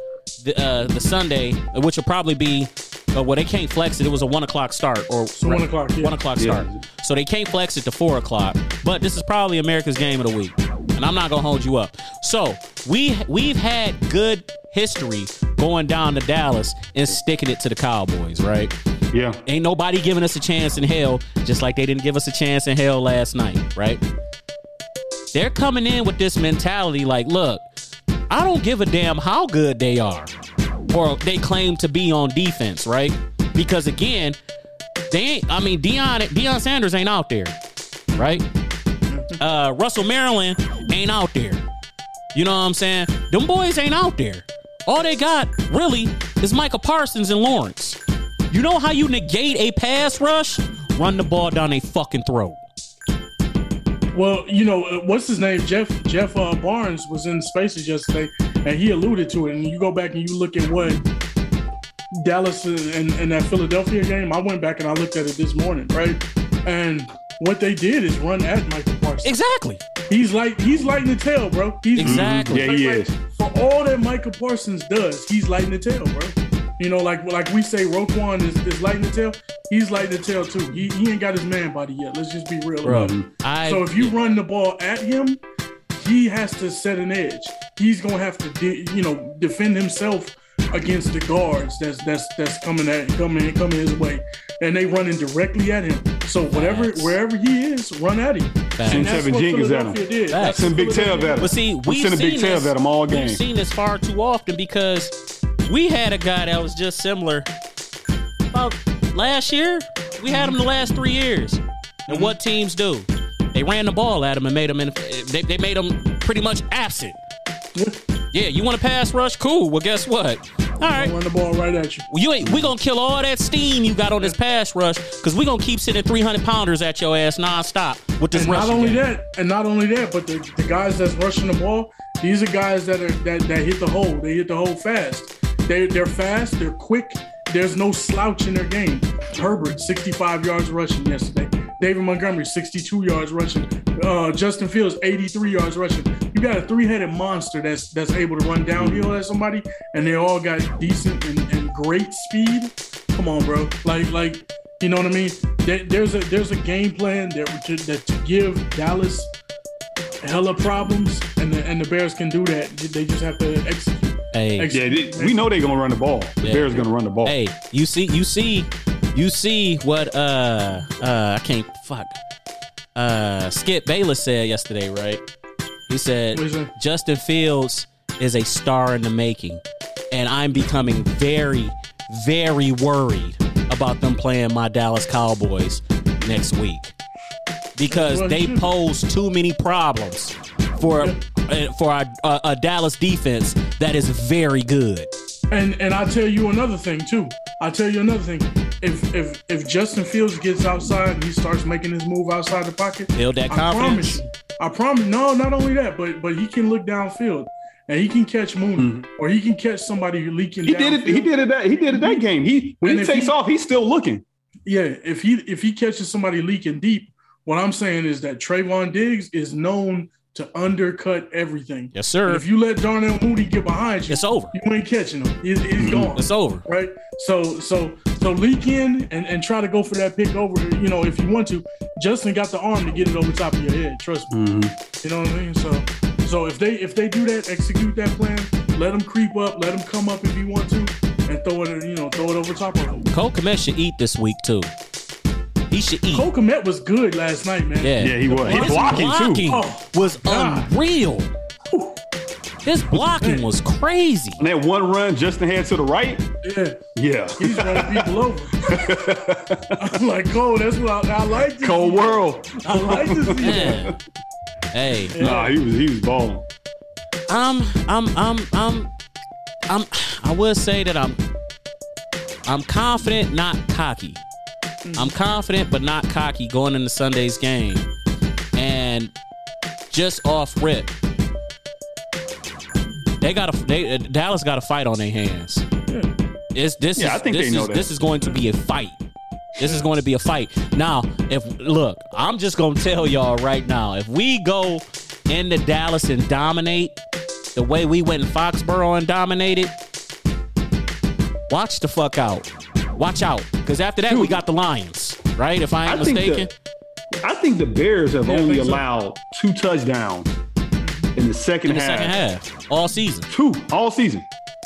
the, uh, the Sunday, which will probably be. Uh, well, they can't flex it. It was a one o'clock start or So one o'clock, yeah. one o'clock Yeah. start. So they can't flex it to four o'clock. But this is probably America's game of the week, and I'm not gonna hold you up. So we we've had good history going down to Dallas and sticking it to the Cowboys, right? Yeah. Ain't nobody giving us a chance in hell, just like they didn't give us a chance in hell last night, right? They're coming in with this mentality like, look, I don't give a damn how good they are or they claim to be on defense, right? Because again, they ain't, I mean, Deion, Deion Sanders ain't out there, right? Uh, Russell Maryland ain't out there. You know what I'm saying? Them boys ain't out there. All they got, really, is Micah Parsons and Lawrence. You know how you negate a pass rush? Run the ball down a fucking throat. Well, you know, uh, what's his name? Jeff Jeff uh, Barnes was in Spaces yesterday, and he alluded to it. And you go back and you look at what Dallas and, and that Philadelphia game, I went back and I looked at it this morning, right? And what they did is run at Michael Parsons. Exactly. He's like he's lighting the tail, bro. He's Exactly. Yeah, he like, is. For all that Michael Parsons does, he's lighting the tail, bro. You know, like like we say, Roquan is, is lighting the tail. He's lighting the tail too. He he ain't got his man body yet. Let's just be real Bro, about it. I, So if you run the ball at him, he has to set an edge. He's gonna have to, de- you know, defend himself against the guards that's that's that's coming at coming coming his way, and they running directly at him. So whatever Facts. wherever he is, run at him. Facts. And Send that's seven what Jenkins at him. Philadelphia did. Facts. That's Send what big tail Philadelphia at him. But see, We we've sending big seen tails this, at 'em all we've game. seen this far too often because we had a guy that was just similar. About last year, we had him the last three years. And what teams do? They ran the ball at him and made him. In, they, they made him pretty much absent. Yeah, you want to pass rush? Cool. Well, guess what? All right. Run the ball right at you. Well, you ain't. We gonna kill all that steam you got on this pass rush because we gonna keep sending three hundred pounders at your ass nonstop with this And not rushing only game. that, and not only that, but the, the guys that's rushing the ball, these are guys that are that, that hit the hole. They hit the hole fast. They they're fast. They're quick. There's no slouch in their game. Herbert, sixty-five yards rushing yesterday. David Montgomery, sixty-two yards rushing. Uh, Justin Fields, eighty-three yards rushing. You got a three-headed monster that's that's able to run downhill at somebody, and they all got decent and, and great speed. Come on, bro. Like like you know what I mean? There, there's a there's a game plan that to, that to give Dallas hella problems, and the and the Bears can do that. They just have to execute. Hey, Yeah, they, we know they're gonna run the ball. The Yeah. Bears gonna run the ball. hey, you see, you see, you see what? Uh, uh, I can't fuck. Uh, Skip Bayless said yesterday, right? He said What is that? Justin Fields is a star in the making, and I'm becoming very, very worried about them playing my Dallas Cowboys next week because Well, they you- pose too many problems for uh, for a, a, a Dallas defense that is very good. And and I tell you another thing too. I tell you another thing. If if if Justin Fields gets outside and he starts making his move outside the pocket, Build that I confidence. promise you. I promise. No, not only that, but but he can look downfield and he can catch Mooney or he can catch somebody leaking. He did it. He did it. That he did it that game. He when And he if takes he- off, he's still looking. Yeah, if he if he catches somebody leaking deep, what I'm saying is that Trayvon Diggs is known to undercut everything. Yes, sir. And if you let Darnell Mooney get behind you, It's over. you ain't catching him. He's, he's gone. It's over. Right? So so so leak in and, and try to go for that pick over, you know, if you want to. Justin got the arm to get it over top of your head. Trust me. You know what I mean? So so if they if they do that, execute that plan, let him creep up, let him come up if you want to, and throw it, you know, throw it over top of him. Cole Kmet should eat this week too. He should eat. Cole Kmet was good last night, man. Yeah, Yeah, he was. He His blocking, too. Oh, was God. unreal. His blocking was crazy. And that one run, Justin had to the right. Yeah. Yeah, He's running people over. I'm like, Cole, that's what I, I like this. cold world. I like to see that. Man. Hey, Nah, he was he was balling. I'm, I'm, I'm, I'm, I'm. I will say that I'm, I'm confident, not cocky. I'm confident, but not cocky going into Sunday's game, and just off rip, they got a they uh, Dallas got a fight on their hands. It's this. Yeah, is, I think this they know is, that. This is going to be a fight. This is going to be a fight. Now, if look, I'm just gonna tell y'all right now, if we go into Dallas and dominate the way we went in Foxborough and dominated, watch the fuck out. Watch out. Because after that, Dude. we got the Lions, right? If I ain't I think mistaken. the, I think the Bears have Yeah, I only think so. allowed two touchdowns in the second in the half. second half, all season. Two all season.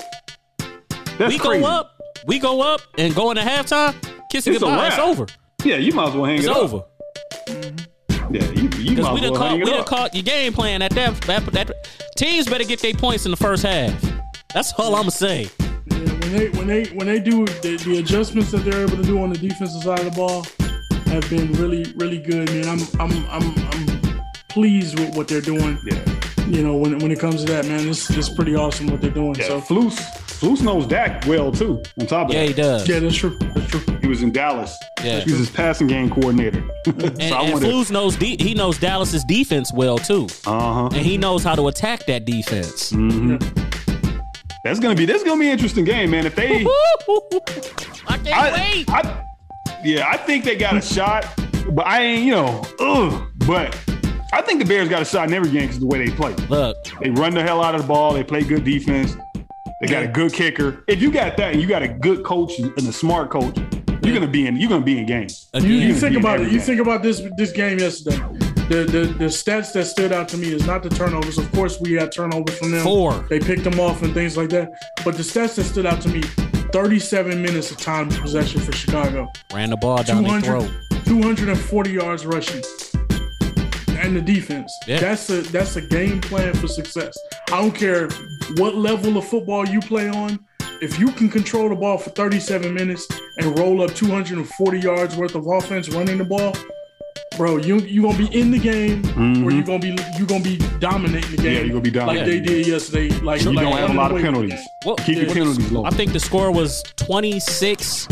That's we crazy. go up, we go up, and go into halftime, kiss it It's a goodbye. It's wrap. over. Yeah, you might as well hang It's it up. over. Yeah, you, you might Because we as done well caught, hang we it done up. caught your game plan at that, that, that. Teams better get their points in the first half. That's all I'm gonna say. Yeah, when they when they when they do the, the adjustments that they're able to do on the defensive side of the ball have been really really good. Man, I'm I'm I'm I'm pleased with what they're doing. Yeah, You know, when when it comes to that, man, it's it's pretty awesome what they're doing. yeah. So Flus, Flus knows Dak well too. On top of Yeah, he that, does. yeah, that's true. That's true. he was in Dallas. Yeah. He was his passing game coordinator. And, so I and wonder. Flus knows de- he knows Dallas's defense well too, Uh huh. and he knows how to attack that defense. Mm-hmm. That's gonna be that's gonna be an interesting game, man. If they, I can't I, wait. I, yeah, I think they got a shot, but I ain't, you know, ugh. But I think the Bears got a shot in every game because of the way they play. Look, They run the hell out of the ball. They play good defense. They got a good kicker. If you got that and you got a good coach and a smart coach, you're gonna be in. You're gonna be in games. You, again, you think beat about it. every You game. think about this this game yesterday. The, the the stats that stood out to me is not the turnovers. Of course, we had turnovers from them. Four. They picked them off and things like that. But the stats that stood out to me: thirty-seven minutes of time possession for Chicago, ran the ball down their throat. two hundred forty yards rushing, and the defense. Yeah. That's a that's a game plan for success. I don't care what level of football you play on. If you can control the ball for thirty-seven minutes and roll up two hundred forty yards worth of offense running the ball, bro, you you gonna be in the game, or you gonna be you gonna be dominating the game. Yeah, you gonna be like they dominating. did yesterday. Like You like don't have a running lot of away with the penalties. game. Well, Keep yeah. your penalties low. I think the score was twenty-six.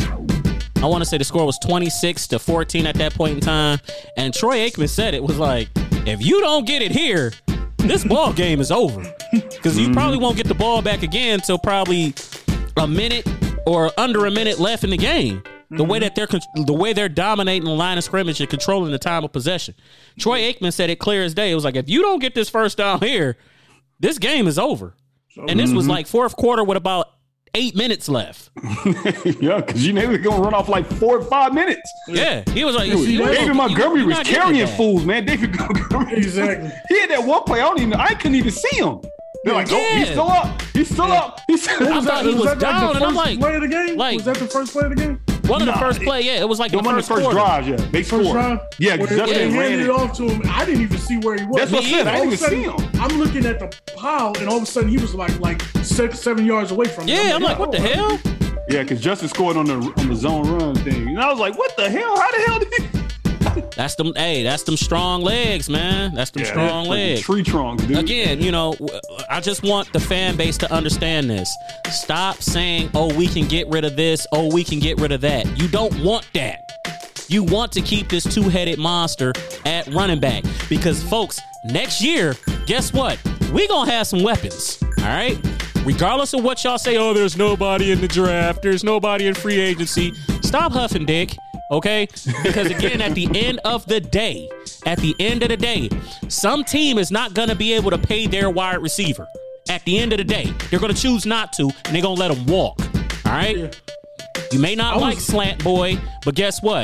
I want to say the score was twenty-six to fourteen at that point in time. And Troy Aikman said it was like, if you don't get it here, this ball game is over. Because you probably won't get the ball back again till probably a minute or under a minute left in the game. The way that they're con- the way they're dominating the line of scrimmage and controlling the time of possession. Troy Aikman said it clear as day. It was like, if you don't get this first down here, this game is over. And this was like fourth quarter with about eight minutes left. Yeah, because you know they're gonna run off like four or five minutes. Yeah, he was like, Dude, you- David you- Montgomery you're was not getting carrying that. fools, man. David Montgomery. Exactly. He had that one play. I don't even. I couldn't even see him. They're like, oh, he's Yeah. still up. He's still up. He's still I up. thought he was that like down, the and I'm first like- play of the game? like- was that the first play of the game? One of the Nah, first it- play, yeah, it was like The the one of first, the first quarter. drives, yeah. They First scored. round? Yeah, Where, because where they Justin ran handed it. it off to him. I didn't even see where he was. That's what I said. I All didn't of a even sudden, see him. I'm looking at the pile, and all of a sudden he was like like six, seven yards away from me. Yeah, I'm like, what the oh, hell? Yeah, because Justin scored on the on the zone run thing, and I was like, what the hell? How the hell did he? That's them. Hey, that's them strong legs, man. That's them Yeah, strong freaking legs. Tree trunks, dude. Again, you know, I just want the fan base to understand this. Stop saying, oh, we can get rid of this. Oh, we can get rid of that. You don't want that. You want to keep this two-headed monster at running back. Because, folks, next year, guess what? We're going to have some weapons. All right? Regardless of what y'all say, oh, there's nobody in the draft. There's nobody in free agency. Stop huffing dick. Okay? Because again, at the end of the day, at the end of the day, some team is not going to be able to pay their wide receiver. At the end of the day, they're going to choose not to, and they're going to let them walk. All right? Yeah. You may not I was- like Slant Boy, but guess what?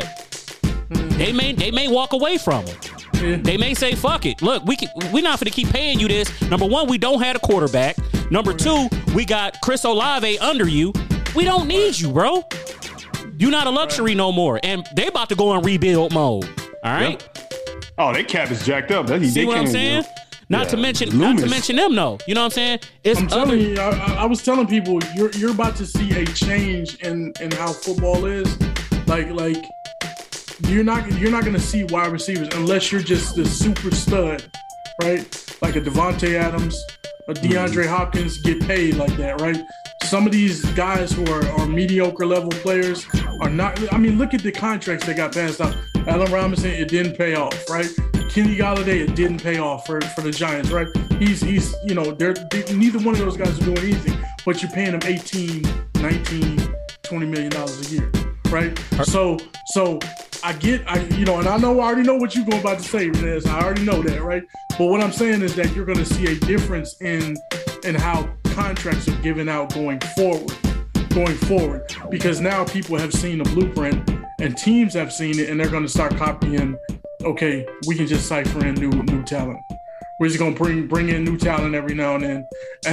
They may they may walk away from him. Yeah. They may say, "Fuck it. Look, we can, we're not going to keep paying you this." Number one, we don't have a quarterback. Number two, we got Chris Olave under you. We don't need you, bro. You're not a luxury no more, and they about to go in rebuild mode. All right. Oh, they cap is jacked up. That, he, See they what I'm can't, saying? you know. Not Yeah. to mention, not to Loomis. mention them, though. You know what I'm saying? It's I'm telling other. you, I, I- I was telling people you're you're about to see a change in in how football is. Like like you're not you're not gonna see wide receivers unless you're just the super stud, right? Like a Devontae Adams, a DeAndre Hopkins get paid like that, right? Some of these guys who are, are mediocre level players are not. I mean, look at the contracts that got passed out. Allen Robinson, it didn't pay off, right? Kenny Galladay, it didn't pay off for, for the Giants, right? He's he's you know, they're they, neither one of those guys are doing anything, but you're paying them eighteen, nineteen, twenty million dollars a year, right? So so I get I you know, and I know I already know what you're going about to say, Renez. I already know that, right? But what I'm saying is that you're going to see a difference in in how contracts are given out going forward. going forward, because now people have seen the blueprint and teams have seen it, and they're going to start copying. Okay, we can just cipher in new new talent. We're just gonna bring bring in new talent every now and then,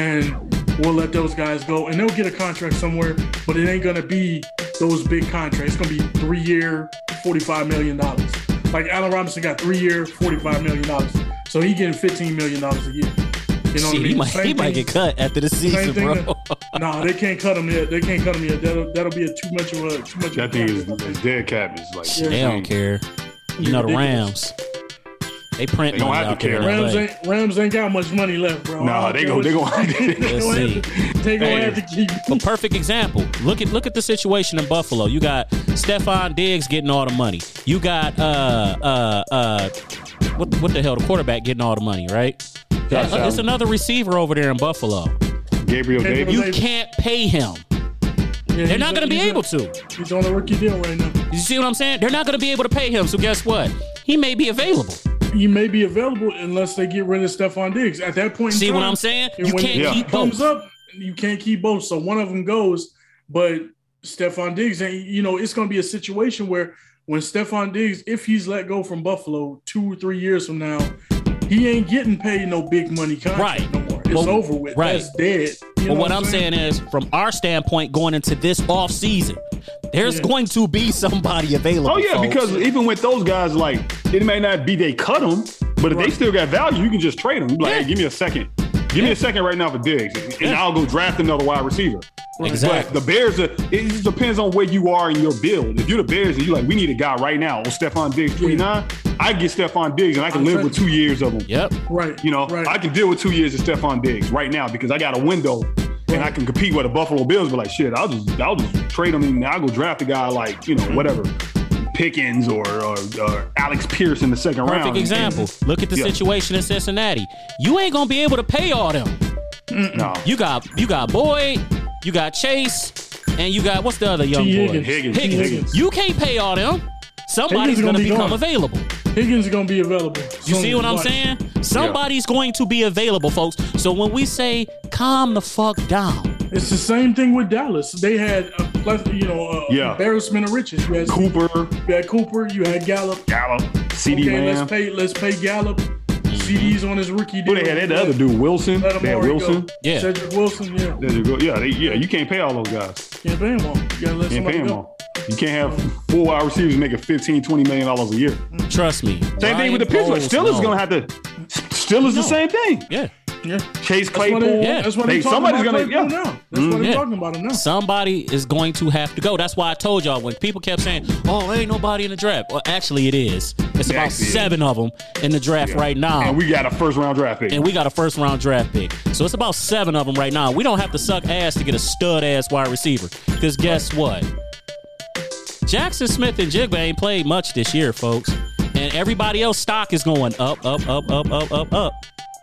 and we'll let those guys go, and they'll get a contract somewhere, but it ain't gonna be those big contracts. It's gonna be three year, forty-five million dollars. Like Allen Robinson got three year, forty-five million dollars, so he getting fifteen million dollars a year. You know See, what I mean? he might, Same he might thing- get cut after the season, bro. that- nah, they can't cut him yet. They can't cut him yet. That'll that'll be a too much of a too much. That of a thing is, contract. is dead cap. Is like Yeah. They don't care. You know the Ridiculous. Rams. They print They don't money have out to there. care. in L A. Rams ain't Rams ain't got much money left, bro. Nah, I they don't go- care they what gonna- you- they Let's gonna see. have to- They gonna Hey. have to keep. A perfect example. Look at look at the situation in Buffalo. You got Stephon Diggs getting all the money. You got uh uh uh what what the hell, the quarterback getting all the money, right? Josh Uh, Allen. It's another receiver over there in Buffalo. Gabriel Gabriel Davis. You Davis. can't pay him. Yeah, They're not going to be able to. to. He's on a rookie deal right now. You see what I'm saying? They're not going to be able to pay him. So guess what? He may be available. He may be available unless they get rid of Stephon Diggs. At that point in See time, what I'm saying? and You when can't it keep comes both. up, you can't keep both. So one of them goes, but Stephon Diggs, and you know, it's going to be a situation where when Stephon Diggs, if he's let go from Buffalo two or three years from now, he ain't getting paid no big money contract Right. no more. It's Well, over with. right. That's dead. You But know what I'm saying is, from our standpoint, going into this off season, there's Yeah. going to be somebody available. Oh yeah, folks. because even with those guys, like it may not be they cut them, but if they Right. still got value, you can just trade them. You be like, Yeah. hey, give me a second, give me a second right now for Diggs, and Yeah. I'll go draft another wide receiver. Exactly. But the Bears, are, it just depends on where you are in your build. If you're the Bears and you're like, we need a guy right now, or Stephon Diggs twenty-nine, I get Stephon Diggs and I can I'll live trade with two years of him. Yep. right. You know, right. I can deal with two years of Stephon Diggs right now because I got a window and I can compete with the Buffalo Bills. But like, shit, I'll just I'll just trade him and I'll go draft a guy like, you know, whatever, Pickens or or, or Alex Pierce in the second round. Perfect example. Look at the Yeah. situation in Cincinnati. You ain't gonna be able to pay all them. No, You got you got Boyd, you got Chase, and you got what's the other young T. boy? Higgins. Higgins. Higgins. Higgins. You can't pay all them. Somebody's Higgins gonna, gonna be become gone. available. Higgins is going to be available. You soon see as what I'm watch. saying? Somebody's going to be available, folks. So when we say calm the fuck down, It's the same thing with Dallas. They had a plethora, you know, a Yeah. embarrassment of riches. You had Cooper, You had Cooper, you had Gallup. Gallup, C D Okay, Lamb. let's pay let's pay Gallup. C D's on his rookie deal. Who they had? They had the other dude, Wilson. Let They had Amari Wilson. go. Yeah. Cedric Wilson, yeah. There you go. Yeah, they, yeah. You can't pay all those guys. Can't pay him all. You gotta let You can't pay somebody them go. all. You can't have four wide receivers making fifteen, twenty million dollars a year. trust me. Same thing with the Pittsburgh. Steelers gonna have to. Steelers the same thing. Yeah. Yeah. Chase That's why Claypool. they, Yeah. that's why They- they talking somebody's about gonna- Claypool yeah. now. That's why they're Yeah. talking about him now. Somebody is going to have to go. That's why I told y'all when people kept saying, "Oh, ain't nobody in the draft." Well, actually, it is. It's It about actually is. seven of them in the draft right now. And we got a first round draft pick. and we got a first round draft pick. So it's about seven of them right now. We don't have to suck ass to get a stud ass wide receiver. Because guess what? Jackson Smith and Jigba ain't played much this year, folks. And everybody else stock is going up, up, up, up, up, up, up.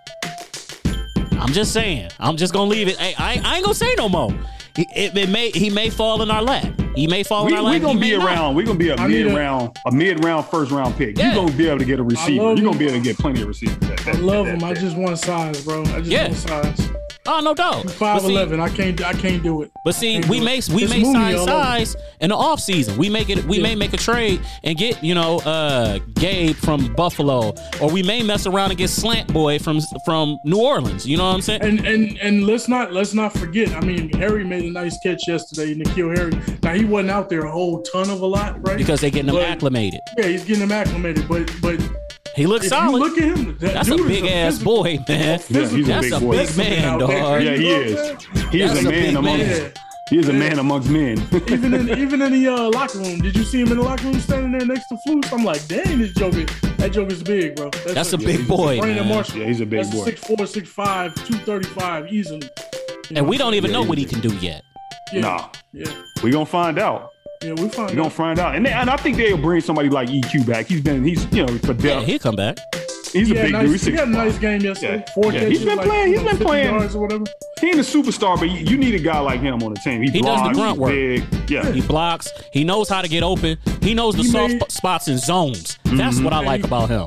I'm just saying. I'm just gonna leave it. Hey, I, I ain't gonna say no more. It, it, it may he may fall in our lap. He may fall we in our lap. we gonna he be may not. around. We're gonna be a I need mid a- round, a mid round first round pick. Yeah. You're gonna be able to get a receiver. love You're him. gonna be able to get plenty of receivers. At that, I love at him. that I pick. just want size, bro. I just Yeah. want size. Oh no doubt. But Five see- eleven. I can't. I can't do it. But see, Can't we do may it. we It's may Mooney sign all over. size in the off season. We make it. We Yeah. may make a trade and get you know uh, Gabe from Buffalo, or we may mess around and get Slant Boy from from New Orleans. You know what I'm saying? And and and let's not let's not forget. I mean, Harry made a nice catch yesterday. N'Keal Harry. Now he wasn't out there a whole ton of a lot, right? Because they're getting him But- acclimated. Yeah, he's getting him acclimated. But but He looks if solid. you look at him, that That's a dude is big ass physical- boy, man. Yeah, he's a That's big a boy. big specimen man, out there. dog. Yeah, he You know what I'm is. saying? He is That's a a man big amongst. man. He is a Yeah. man amongst men. even in even in the uh, locker room, did you see him in the locker room standing there next to Flus? I'm like, dang, this joker, that joker's big, bro. That's a like- big he's- boy, Brandon man. Marshall. Yeah, he's a big That's boy. six four, six five, two thirty-five easily. You know And we don't even Yeah, know he's what he big. can do yet. Yeah, Nah. yeah, We gonna find out. yeah. We find We gonna out. find out. And they, and I think they'll bring somebody like E Q back. He's been he's you know for Yeah, depth. he'll come back. He's a He had big nice, dude. He's he six had a nice five. game yesterday. Yeah. Four Yeah, catches, he's been like, playing- you he's know, been fifty playing. yards or whatever. He ain't a superstar, but you, you need a guy like him on the team. He, He does the blocks, grunt he's work. big. Yeah. He blocks. He knows how to get open. He knows the He soft made- sp- spots and zones. That's Mm-hmm. what I like He- about him.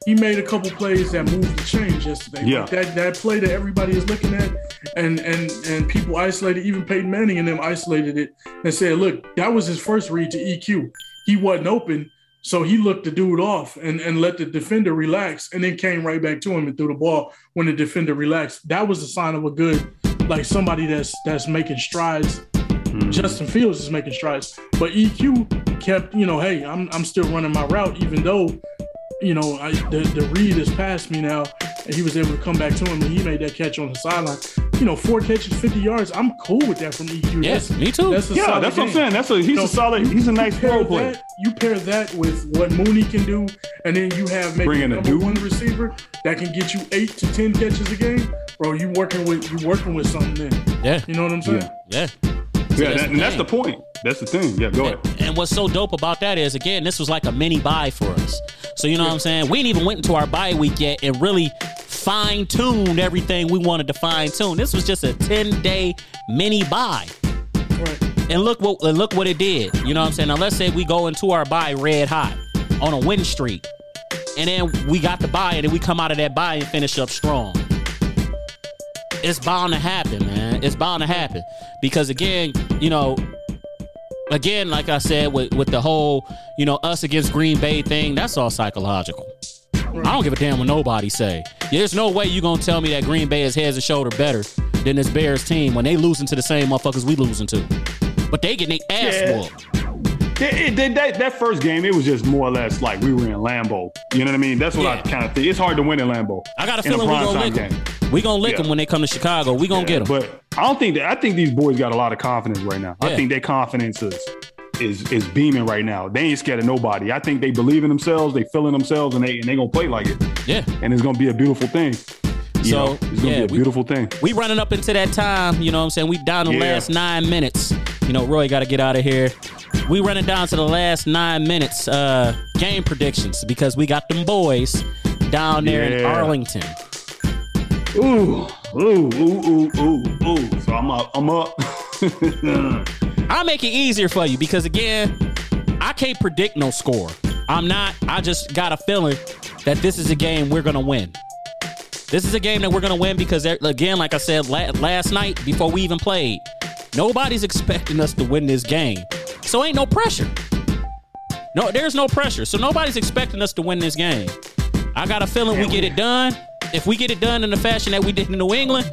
he made a couple plays that moved the chains yesterday. Yeah. Like that that play that everybody is looking at, and and and people isolated, even Peyton Manning and them isolated it and said, look, that was his first read to E Q. He wasn't open, so he looked the dude off and, and let the defender relax, and then came right back to him and threw the ball when the defender relaxed. That was a sign of a good, like somebody that's that's making strides. Mm-hmm. Justin Fields is making strides, but E Q kept, you know, hey, I'm I'm still running my route, even though, you know, I, the, the read is past me now, and he was able to come back to him, and he made that catch on the sideline. You know, four catches, fifty yards. I'm cool with that from E Q. Yes, that's, me too. That's a yeah, that's game. what I'm saying. That's a he's so a solid. He's a nice role player. That, you pair that with what Mooney can do, and then you have maybe Bringing a a number dude. one receiver that can get you eight to ten catches a game, bro. You working with you working with something then. Yeah. You know what I'm saying? Yeah. Yeah, that's that, the and that's the thing. point. That's the thing. Yeah, go ahead. And, and what's so dope about that is, again, this was like a mini bye for us. So, you know what I'm saying? We ain't even went into our bye week yet and really fine-tuned everything we wanted to fine-tune. This was just a ten-day mini bye. Right. And look what and look what it did. You know what I'm saying? Now, let's say we go into our bye red hot on a win streak. And then we got the bye, and then we come out of that bye and finish up strong. It's bound to happen, man. It's bound to happen. Because, again, you know, again, like I said, with, with the whole, you know, us against Green Bay thing, that's all psychological. I don't give a damn what nobody say. There's no way you going to tell me that Green Bay is heads and shoulder better than this Bears team when they losing to the same motherfuckers we losing to. But they getting their ass Yeah. whooped. It, it, that, that, that first game, it was just more or less like we were in Lambeau. You know what I mean? That's what Yeah. I kind of think. It's hard to win in Lambeau. I got a in feeling we going to lick primetime them. We going to lick Yeah. them when they come to Chicago. We going to Yeah, get them. But I don't think that. I think these boys got a lot of confidence right now. Yeah. I think their confidence is is is beaming right now. They ain't scared of nobody. I think they believe in themselves. They feeling themselves, and they and they gonna play like it. Yeah. And it's gonna be a beautiful thing. You So, know, it's gonna yeah, be a we- beautiful thing. We running up into that time, you know what I'm saying? We down the Yeah. last nine minutes. You know, Roy got to get out of here. We running down to the last nine minutes. Uh, game predictions, because we got them boys down there in Yeah. Arlington. Ooh, ooh, ooh, ooh, ooh, ooh. So I'm up. I'm up. I'll make it easier for you because, again, I can't predict no score. I'm not. I just got a feeling that this is a game we're going to win. This is a game that we're going to win because, again, like I said la- last night before we even played, nobody's expecting us to win this game. So ain't no pressure. No, there's no pressure. So nobody's expecting us to win this game. I got a feeling we get it done. If we get it done in the fashion that we did in New England,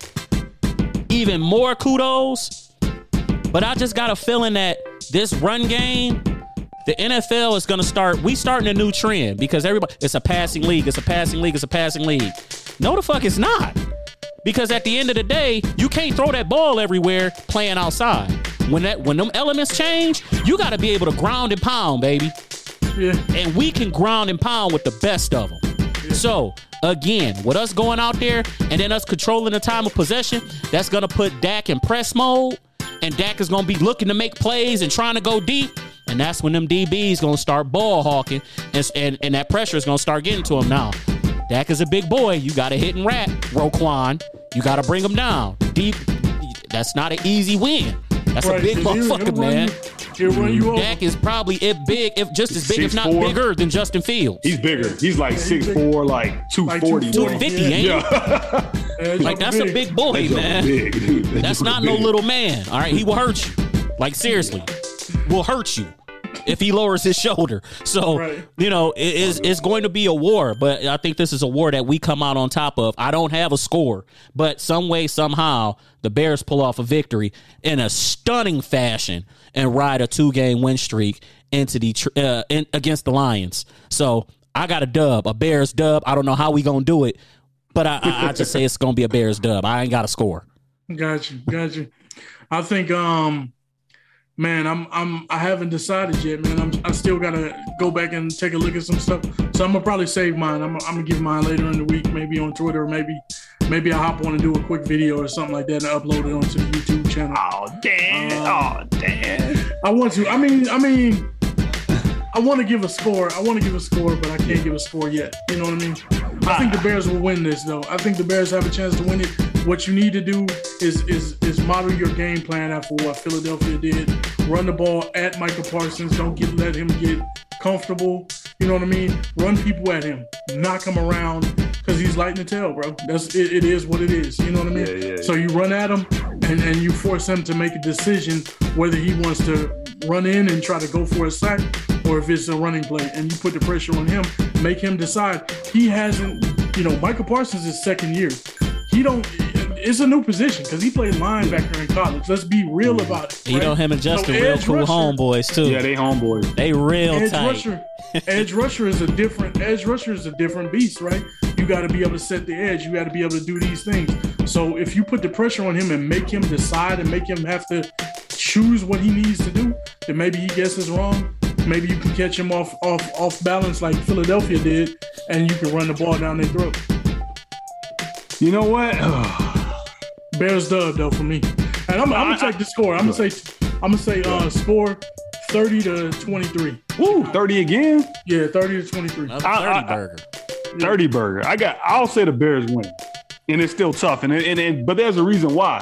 even more kudos. But I just got a feeling that this run game, the N F L is going to start, we starting a new trend because everybody, it's a passing league, it's a passing league, it's a passing league. No, the fuck it's not. Because at the end of the day, you can't throw that ball everywhere playing outside. When that when them elements change, you got to be able to ground and pound, baby. Yeah. And we can ground and pound with the best of them. Yeah. So, again, with us going out there and then us controlling the time of possession, that's going to put Dak in press mode. And Dak is going to be looking to make plays and trying to go deep. And that's when them D Bs going to start ball hawking. And, and, and that pressure is going to start getting to him now. Dak is a big boy. You got to hit and rap, Roquan. You got to bring him down. Deep. That's not an easy win. That's Right, a big 'cause he'll- motherfucker, he'll run man. you- He'll run you over. Dak is probably if big, if just as big, if not six four bigger than Justin Fields. He's bigger. He's like he's six big. four, like two forty. Like two fifty, ain't he? Yeah. Yeah, Like, that's a big boy, That joke man. big, dude. That That's joke not big. no little man. All right, he will hurt you. Like, seriously, will hurt you if he lowers his shoulder. So, Right. you know, it is it's going to be a war, but I think this is a war that we come out on top of. I don't have a score, but some way, somehow, the Bears pull off a victory in a stunning fashion and ride a two-game win streak into the uh, in, against the Lions. So I got a dub, a Bears dub. I don't know how we gonna do it, but I, I, I just say it's gonna be a Bears dub. I ain't got a score. Got you, got you. I think, um, man, I'm, I'm, I haven't decided yet, man. I'm, I still gotta go back and take a look at some stuff. So I'm gonna probably save mine. I'm, I'm gonna give mine later in the week, maybe on Twitter, or maybe, maybe I hop on and do a quick video or something like that and upload it onto the YouTube channel. Oh damn! Um, oh damn! I want to. I mean, I mean, I want to give a score. I want to give a score, but I can't give a score yet. You know what I mean? I think the Bears will win this, though. I think the Bears have a chance to win it. What you need to do is is is model your game plan after what Philadelphia did. Run the ball at Michael Parsons. Don't get let him get comfortable. You know what I mean? Run people at him, knock him around, because he's lighting the tail, bro. That's it, it is what it is. You know what I mean? Yeah, yeah, so you run at him, and, and you force him to make a decision whether he wants to run in and try to go for a sack, or if it's a running play, and you put the pressure on him, make him decide. He hasn't, you know, Michael Parsons is second year. He don't. It's a new position because he played linebacker in college. Let's be real about it. Right? You know him and Justin, so real cool rusher, homeboys too. Yeah, they homeboys. They real edge tight. Rusher, edge rusher is a different. Edge rusher is a different beast, right? You got to be able to set the edge. You got to be able to do these things. So if you put the pressure on him and make him decide and make him have to choose what he needs to do, then maybe he guesses wrong. Maybe you can catch him off off off balance like Philadelphia did, and you can run the ball down their throat. You know what? Bears dub though for me, and I'm, I'm gonna take the score. I'm gonna say I'm gonna say uh, score thirty to twenty-three. Woo, thirty again? Yeah, thirty to twenty-three. Another thirty I- I- burger. thirty burger. I got. I'll say the Bears win, and it's still tough. And, and and but there's a reason why.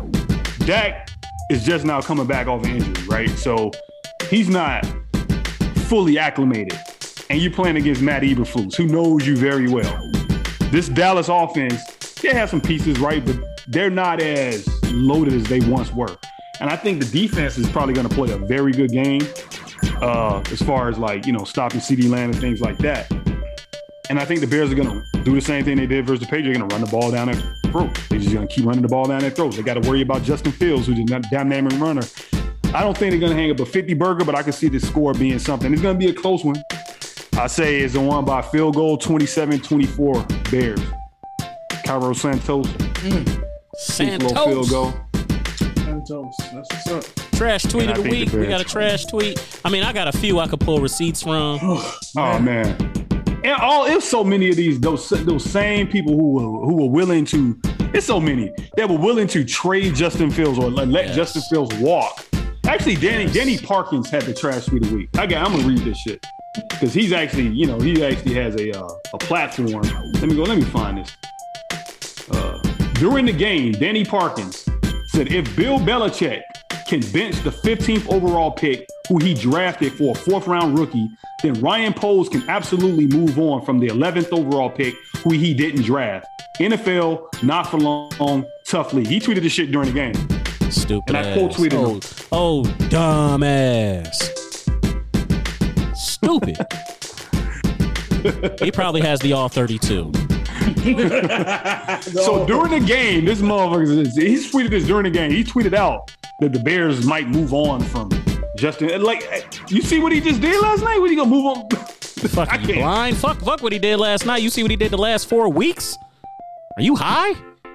Dak is just now coming back off an injury, right? So he's not fully acclimated, and you're playing against Matt Eberflus, who knows you very well. This Dallas offense, they have some pieces, right, but they're not as loaded as they once were. And I think the defense is probably going to play a very good game uh, as far as like, you know, stopping CeeDee Lamb and things like that. And I think the Bears are going to do the same thing they did versus the Patriots. They're going to run the ball down their throat. They're just going to keep running the ball down their throat. They got to worry about Justin Fields, who's a dynamic runner. I don't think they're going to hang up a fifty burger, but I can see the score being something. It's going to be a close one. I say it's a one by field goal, twenty-seven twenty-four Bears. Cairo Santos. Mm. Santos. Field goal. Santos. That's what's up. Trash tweet And of I the think week. the We Bears- got a trash tweet. I mean, I got a few I could pull receipts from. Oh man. And all it's so many of these those those same people who were who were willing to. It's so many that were willing to trade Justin Fields or let Yes. Justin Fields walk. Actually, Danny Yes. Danny Parkins had the trash tweet of the week. I got. I'm gonna read this shit because he's actually, you know, he actually has a uh, a platform. Let me go. Let me find this. Uh, during the game, Danny Parkins said, "If Bill Belichick can bench the fifteenth overall pick, who he drafted for a fourth round rookie, then Ryan Poles can absolutely move on from the eleventh overall pick, who he didn't draft. N F L, not for long, tough league." He tweeted this shit during the game. Stupid And I ass. quote tweeted oh, him. oh, dumb ass. Stupid. He probably has the all thirty-two. So during the game, this motherfucker, he tweeted this during the game. He tweeted out that the Bears might move on from Justin. Like, you see what he just did last night? What he gonna move on? Fuck, I you can't. blind? Fuck, fuck what he did last night. You see what he did the last four weeks? Are you high?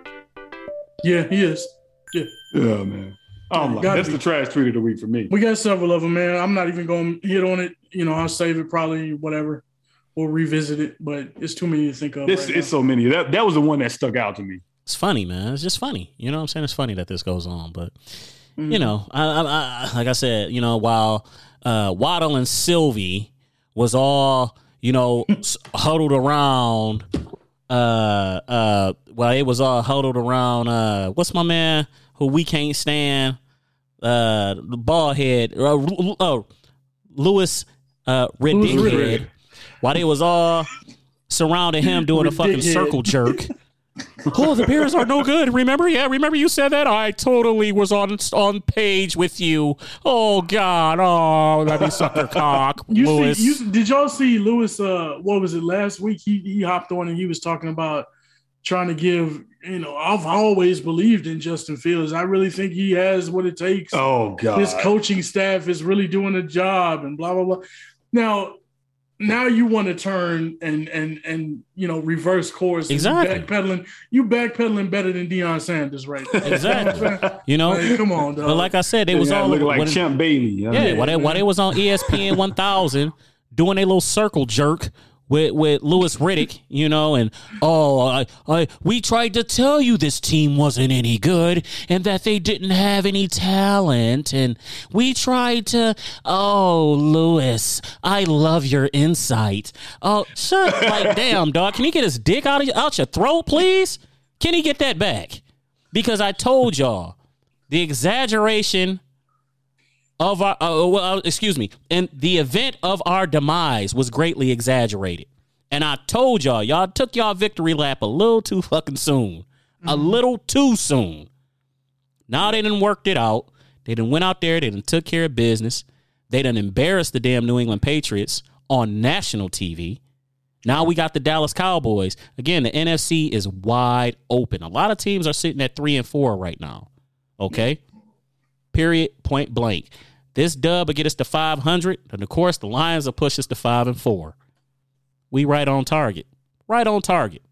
Yeah, he is. Yeah. Yeah, man. I'm like, Gotta that's be. the trash tweet of the week for me. We got several of them, man. I'm not even going to hit on it. You know, I'll save it probably, whatever. We'll revisit it, but it's too many to think of. This right it's so many. That that was the one that stuck out to me. It's funny, man. It's just funny. You know what I'm saying? It's funny that this goes on, but Mm-hmm. you know, I, I, I, like I said, you know, while uh, Waddle and Sylvie was all, you know, s- huddled around, uh, uh, well, it was all huddled around. Uh, what's my man who we can't stand? Uh, the bald head, uh, uh, Louis uh, Louis Riddick Riddick. head. While they was all surrounding him doing a fucking Riddick head. circle jerk. Oh, the Bears are no good. Remember? Yeah, remember you said that? I totally was on on page with you. Oh, God. Oh, let me suck your cock, You Louis. see, you, did y'all see Lewis? Uh, what was it last week? He he hopped on and he was talking about trying to give. You know, I've always believed in Justin Fields. I really think he has what it takes. Oh God. His coaching staff is really doing a job, and blah blah blah. Now, now you want to turn and and and you know reverse course. and Exactly. You backpedaling. You backpedaling better than Deion Sanders, right? now. Exactly. You know? Like, come on, dog. But like I said, they was Yeah, all looking like when- Champ Bailey. you know? Yeah, while they, while they was on E S P N one thousand doing a little circle jerk with with Louis Riddick, you know, and oh, I, I we tried to tell you this team wasn't any good and that they didn't have any talent, and we tried to. Oh, Louis, I love your insight. Oh, shut like damn dog. Can he get his dick out of out your throat, please? Can he get that back? Because I told y'all the exaggeration of our, uh, well, uh, excuse me, and the event of our demise was greatly exaggerated. And I told y'all, y'all took y'all victory lap a little too fucking soon, mm-hmm. a little too soon. Now they done worked it out. They done went out there. They done took care of business. They done embarrassed the damn New England Patriots on national T V. Now we got the Dallas Cowboys. Again, the N F C is wide open. A lot of teams are sitting at three and four right now. Okay? Period, point blank. This dub will get us to five hundred, and of course, the Lions will push us to five and four. We right on target. Right on target.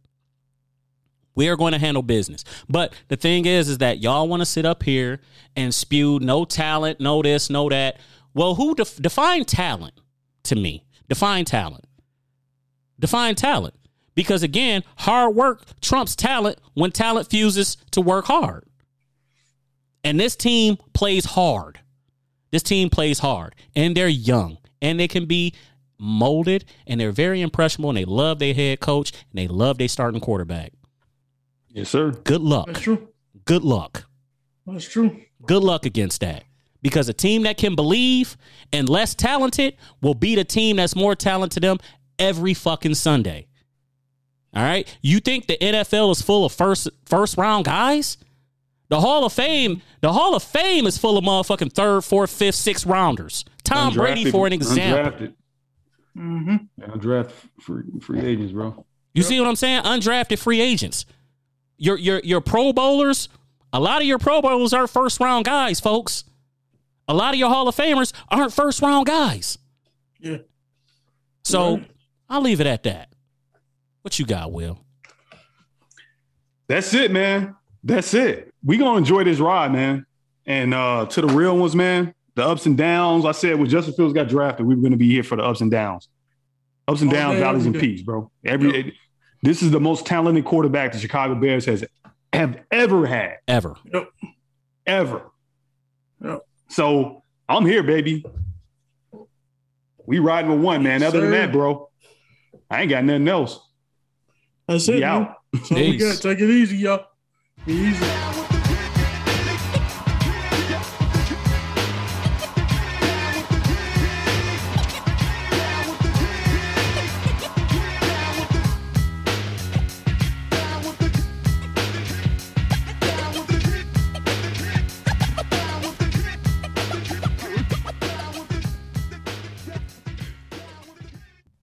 We are going to handle business. But the thing is, is that y'all want to sit up here and spew no talent, no this, no that. Well, who def- define talent to me? Define talent. Define talent. Because again, hard work trumps talent when talent fuses to work hard. And this team plays hard. This team plays hard. And they're young. And they can be molded. And they're very impressionable. And they love their head coach. And they love their starting quarterback. Yes, sir. Good luck. That's true. Good luck. That's true. Good luck against that. Because a team that can believe and less talented will beat a team that's more talented than them every fucking Sunday. All right? You think the N F L is full of first first round guys? The Hall of Fame, the Hall of Fame is full of motherfucking third, fourth, fifth, sixth rounders. Tom Undrafted, Brady, for an example. Undrafted. Mm-hmm. Yeah, undrafted free, free agents, bro. You yep. see what I'm saying? Undrafted free agents. Your your your Pro Bowlers, a lot of your Pro Bowlers aren't first round guys, folks. A lot of your Hall of Famers aren't first round guys. Yeah. So right. I'll leave it at that. What you got, Will? That's it, man. That's it. We gonna enjoy this ride, man. And uh, to the real ones, man, the ups and downs. I said when Justin Fields got drafted, we were gonna be here for the ups and downs. Ups and All downs, day, valleys and day. peaks, bro. Every Yep. This is the most talented quarterback the Chicago Bears has have ever had. Ever. Yep. Ever. Yep. So I'm here, baby. We riding with one, man. Yes, Other than sir. that, bro, I ain't got nothing else. That's We it, out. man. So we Peace. got take it easy, y'all. Be easy.